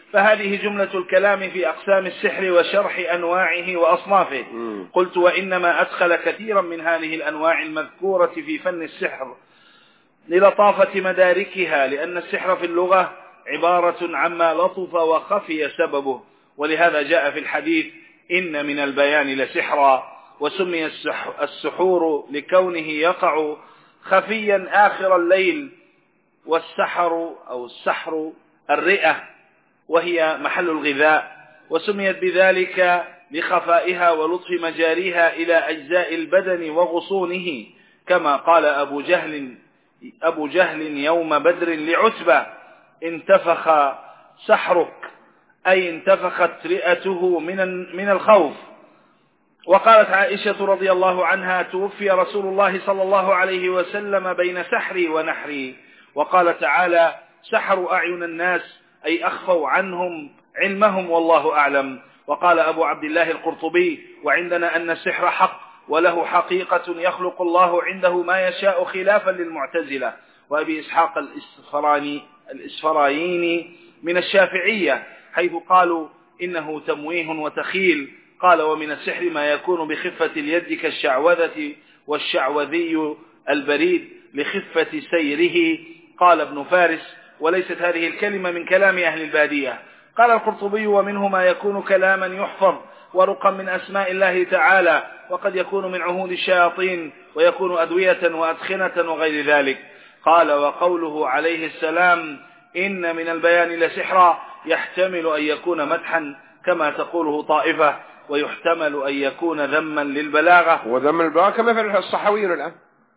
فهذه جملة الكلام في أقسام السحر وشرح أنواعه وأصنافه. قلت وإنما أدخل كثيرا من هذه الأنواع المذكورة في فن السحر للطافة مداركها، لأن السحر في اللغة عبارة عما لطف وخفي سببه، ولهذا جاء في الحديث إن من البيان لسحرا، وسمي السحور لكونه يقع خفيا آخر الليل، والسحر أو السحر الرئة وهي محل الغذاء، وسميت بذلك لخفائها ولطف مجاريها إلى أجزاء البدن وغصونه، كما قال أبو جهل أبو جهل يوم بدر لعتبة انتفخ سحرك، أي انتفخت رئته من من الخوف. وقالت عائشة رضي الله عنها توفي رسول الله صلى الله عليه وسلم بين سحري ونحري. وقال تعالى سحروا أعين الناس، أي أخفوا عنهم علمهم والله أعلم. وقال أبو عبد الله القرطبي وعندنا أن السحر حق وله حقيقة يخلق الله عنده ما يشاء، خلافا للمعتزلة وأبي إسحاق الإسفراني الإسفرايني من الشافعية، حيث قالوا إنه تمويه وتخيل. قال ومن السحر ما يكون بخفة اليد كالشعوذة والشعوذي البريد لخفة سيره. قال ابن فارس وليست هذه الكلمة من كلام أهل البادية. قال القرطبي ومنه ما يكون كلاما يحفظ ورقا من أسماء الله تعالى، وقد يكون من عهود الشياطين، ويكون أدوية وأدخنة وغير ذلك. قال وقوله عليه السلام إن من البيان لسحرا يحتمل أن يكون مدحا كما تقوله طائفة، ويحتمل أن يكون ذما للبلاغة. وذم البلاغة كما فعل الصحويين الآن،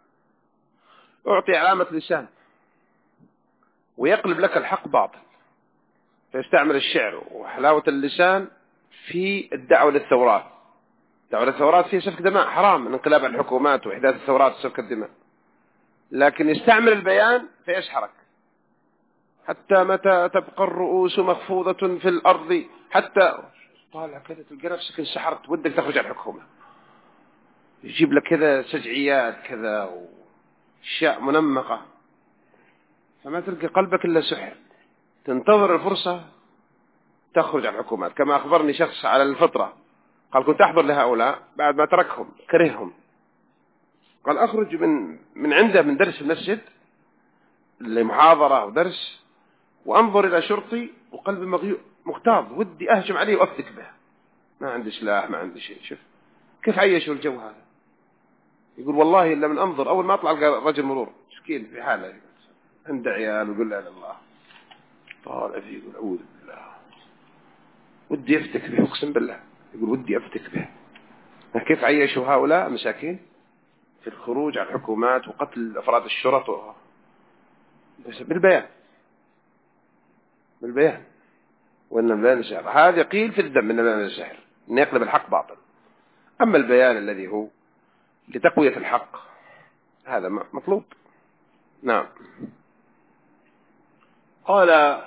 أعطي علامة لسان ويقلب لك الحق باطل، فيستعمل الشعر وحلاوة اللسان في الدعوة للثورات. دعوة للثورات فيها سفك دماء، حرام من انقلاب الحكومات وإحداث الثورات وسفك الدماء، لكن يستعمل البيان فيسحرك. حتى متى تبقى الرؤوس مخفوضة في الأرض، حتى طالع كذا تلقى نفسك انسحرت ودك تخرج عن الحكومة، يجيب لك كذا سجعيات كذا وأشياء منمقة، فما تلقى قلبك إلا سحر، تنتظر الفرصة تخرج عن الحكومات. كما أخبرني شخص على الفطرة قال كنت أحضر لهؤلاء بعد ما تركهم كرههم، قال أخرج من من عنده من درس المسجد لمحاضرة ودرس وأنظر إلى شرطي وقلبي مغتاظ ودي أهجم عليه وأفتك به، ما عندي سلاح ما عندي شيء. شوف كيف عيشوا الجو هذا. يقول والله إلا من أنظر أول ما أطلع رجل مرور مسكين في حاله عند عيال ويقول لا الله طالع فيه يقول أعوذ بالله ودي أفتك به، أقسم بالله يقول ودي أفتك به. كيف عيشوا هؤلاء مساكين في الخروج عن الحكومات وقتل أفراد الشرطة بس بالبيان بالبيان. وإن البيان السحر هذا قيل في الدم من البيان السحر أن يقلب الحق باطل. أما البيان الذي هو لتقوية الحق هذا مطلوب. نعم. قال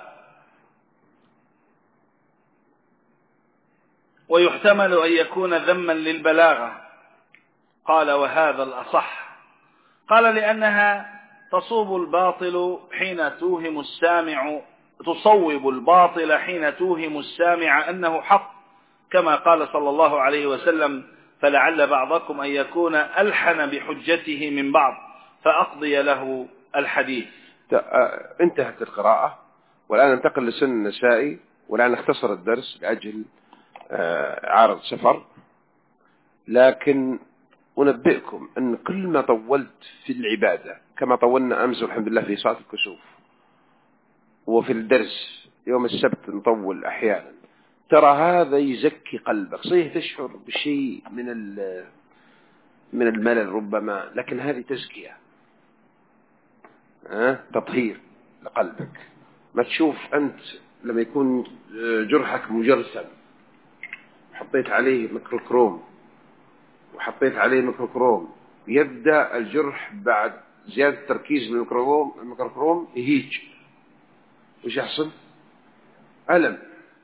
ويحتمل أن يكون ذما للبلاغة. قال وهذا الأصح. قال لأنها تصوب الباطل حين توهم السامع تصوب الباطل حين توهم السامع أنه حق، كما قال صلى الله عليه وسلم فلعل بعضكم أن يكون ألحن بحجته من بعض فأقضي له الحديث. انتهت القراءة والآن ننتقل لسن النسائي، والآن نختصر الدرس لأجل عارض سفر، لكن أنبئكم أن كل ما طولت في العبادة كما طولنا أمس والحمد لله في صلاة الكسوف وفي الدرس يوم السبت نطول أحيانا، ترى هذا يزكي قلبك. صحيح تشعر بشيء من من الملل ربما، لكن هذه تزكية أه؟ تطهير لقلبك. ما تشوف أنت لما يكون جرحك مجرسم حطيت عليه ميكروكروم وحطيت عليه ميكروكروم يبدأ الجرح بعد زيادة التركيز بالميكروكروم الميكروكروم يهيج، وش يحصل؟ ألم.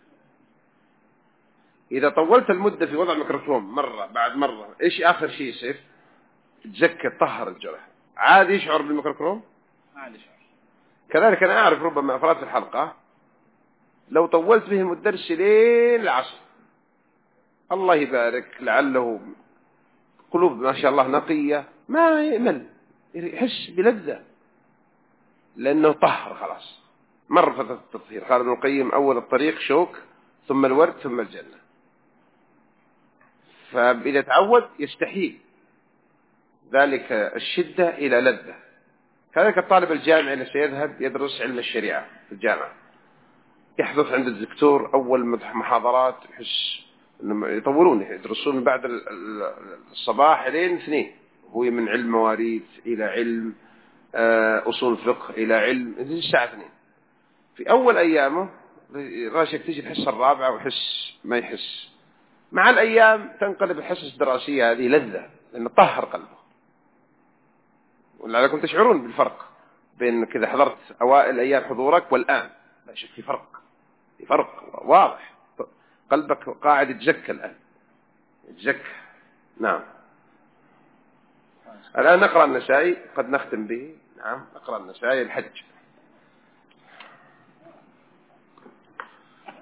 إذا طولت المدة في وضع الميكروكروم مرة بعد مرة إيش آخر شيء يصير؟ تزكى تطهر الجرح. عادي يشعر بالميكروكروم؟ عادي يشعر. كذلك أنا أعرف ربما أفراد في الحلقة لو طولت بهم الدرس لين العصر الله يبارك لعله قلوب ما شاء الله نقية ما يمل، يحس بلذة لأنه طهر خلاص، مر فترة التطهير. قال ابن القيم أول الطريق شوك ثم الورد ثم الجنة. فإذا تعود يستحيل ذلك الشدة إلى لذة. كذلك الطالب الجامعي اللي سيذهب يدرس علم الشريعة في الجامعة يحدث عند الدكتور أول محاضرات يحس يطولون يدرسون من بعد الصباح لين اثنين، هو من علم مواريث إلى علم أصول فقه إلى علم الساعة اثنين. في أول أيامه راشك تيجي الحصة الرابعة ويحس ما يحس، مع الأيام تنقلب الحصص الدراسية هذه لذة لأنه طهر قلبه. ولعلكم تشعرون بالفرق بين كذا حضرت أوائل أيام حضورك والآن، لا شك في فرق، في فرق واضح، قلبك قاعد يتزكى الآن يتزكى. نعم. الآن نقرأ النسائي قد نختم به. نعم نقرأ النسائي الحج.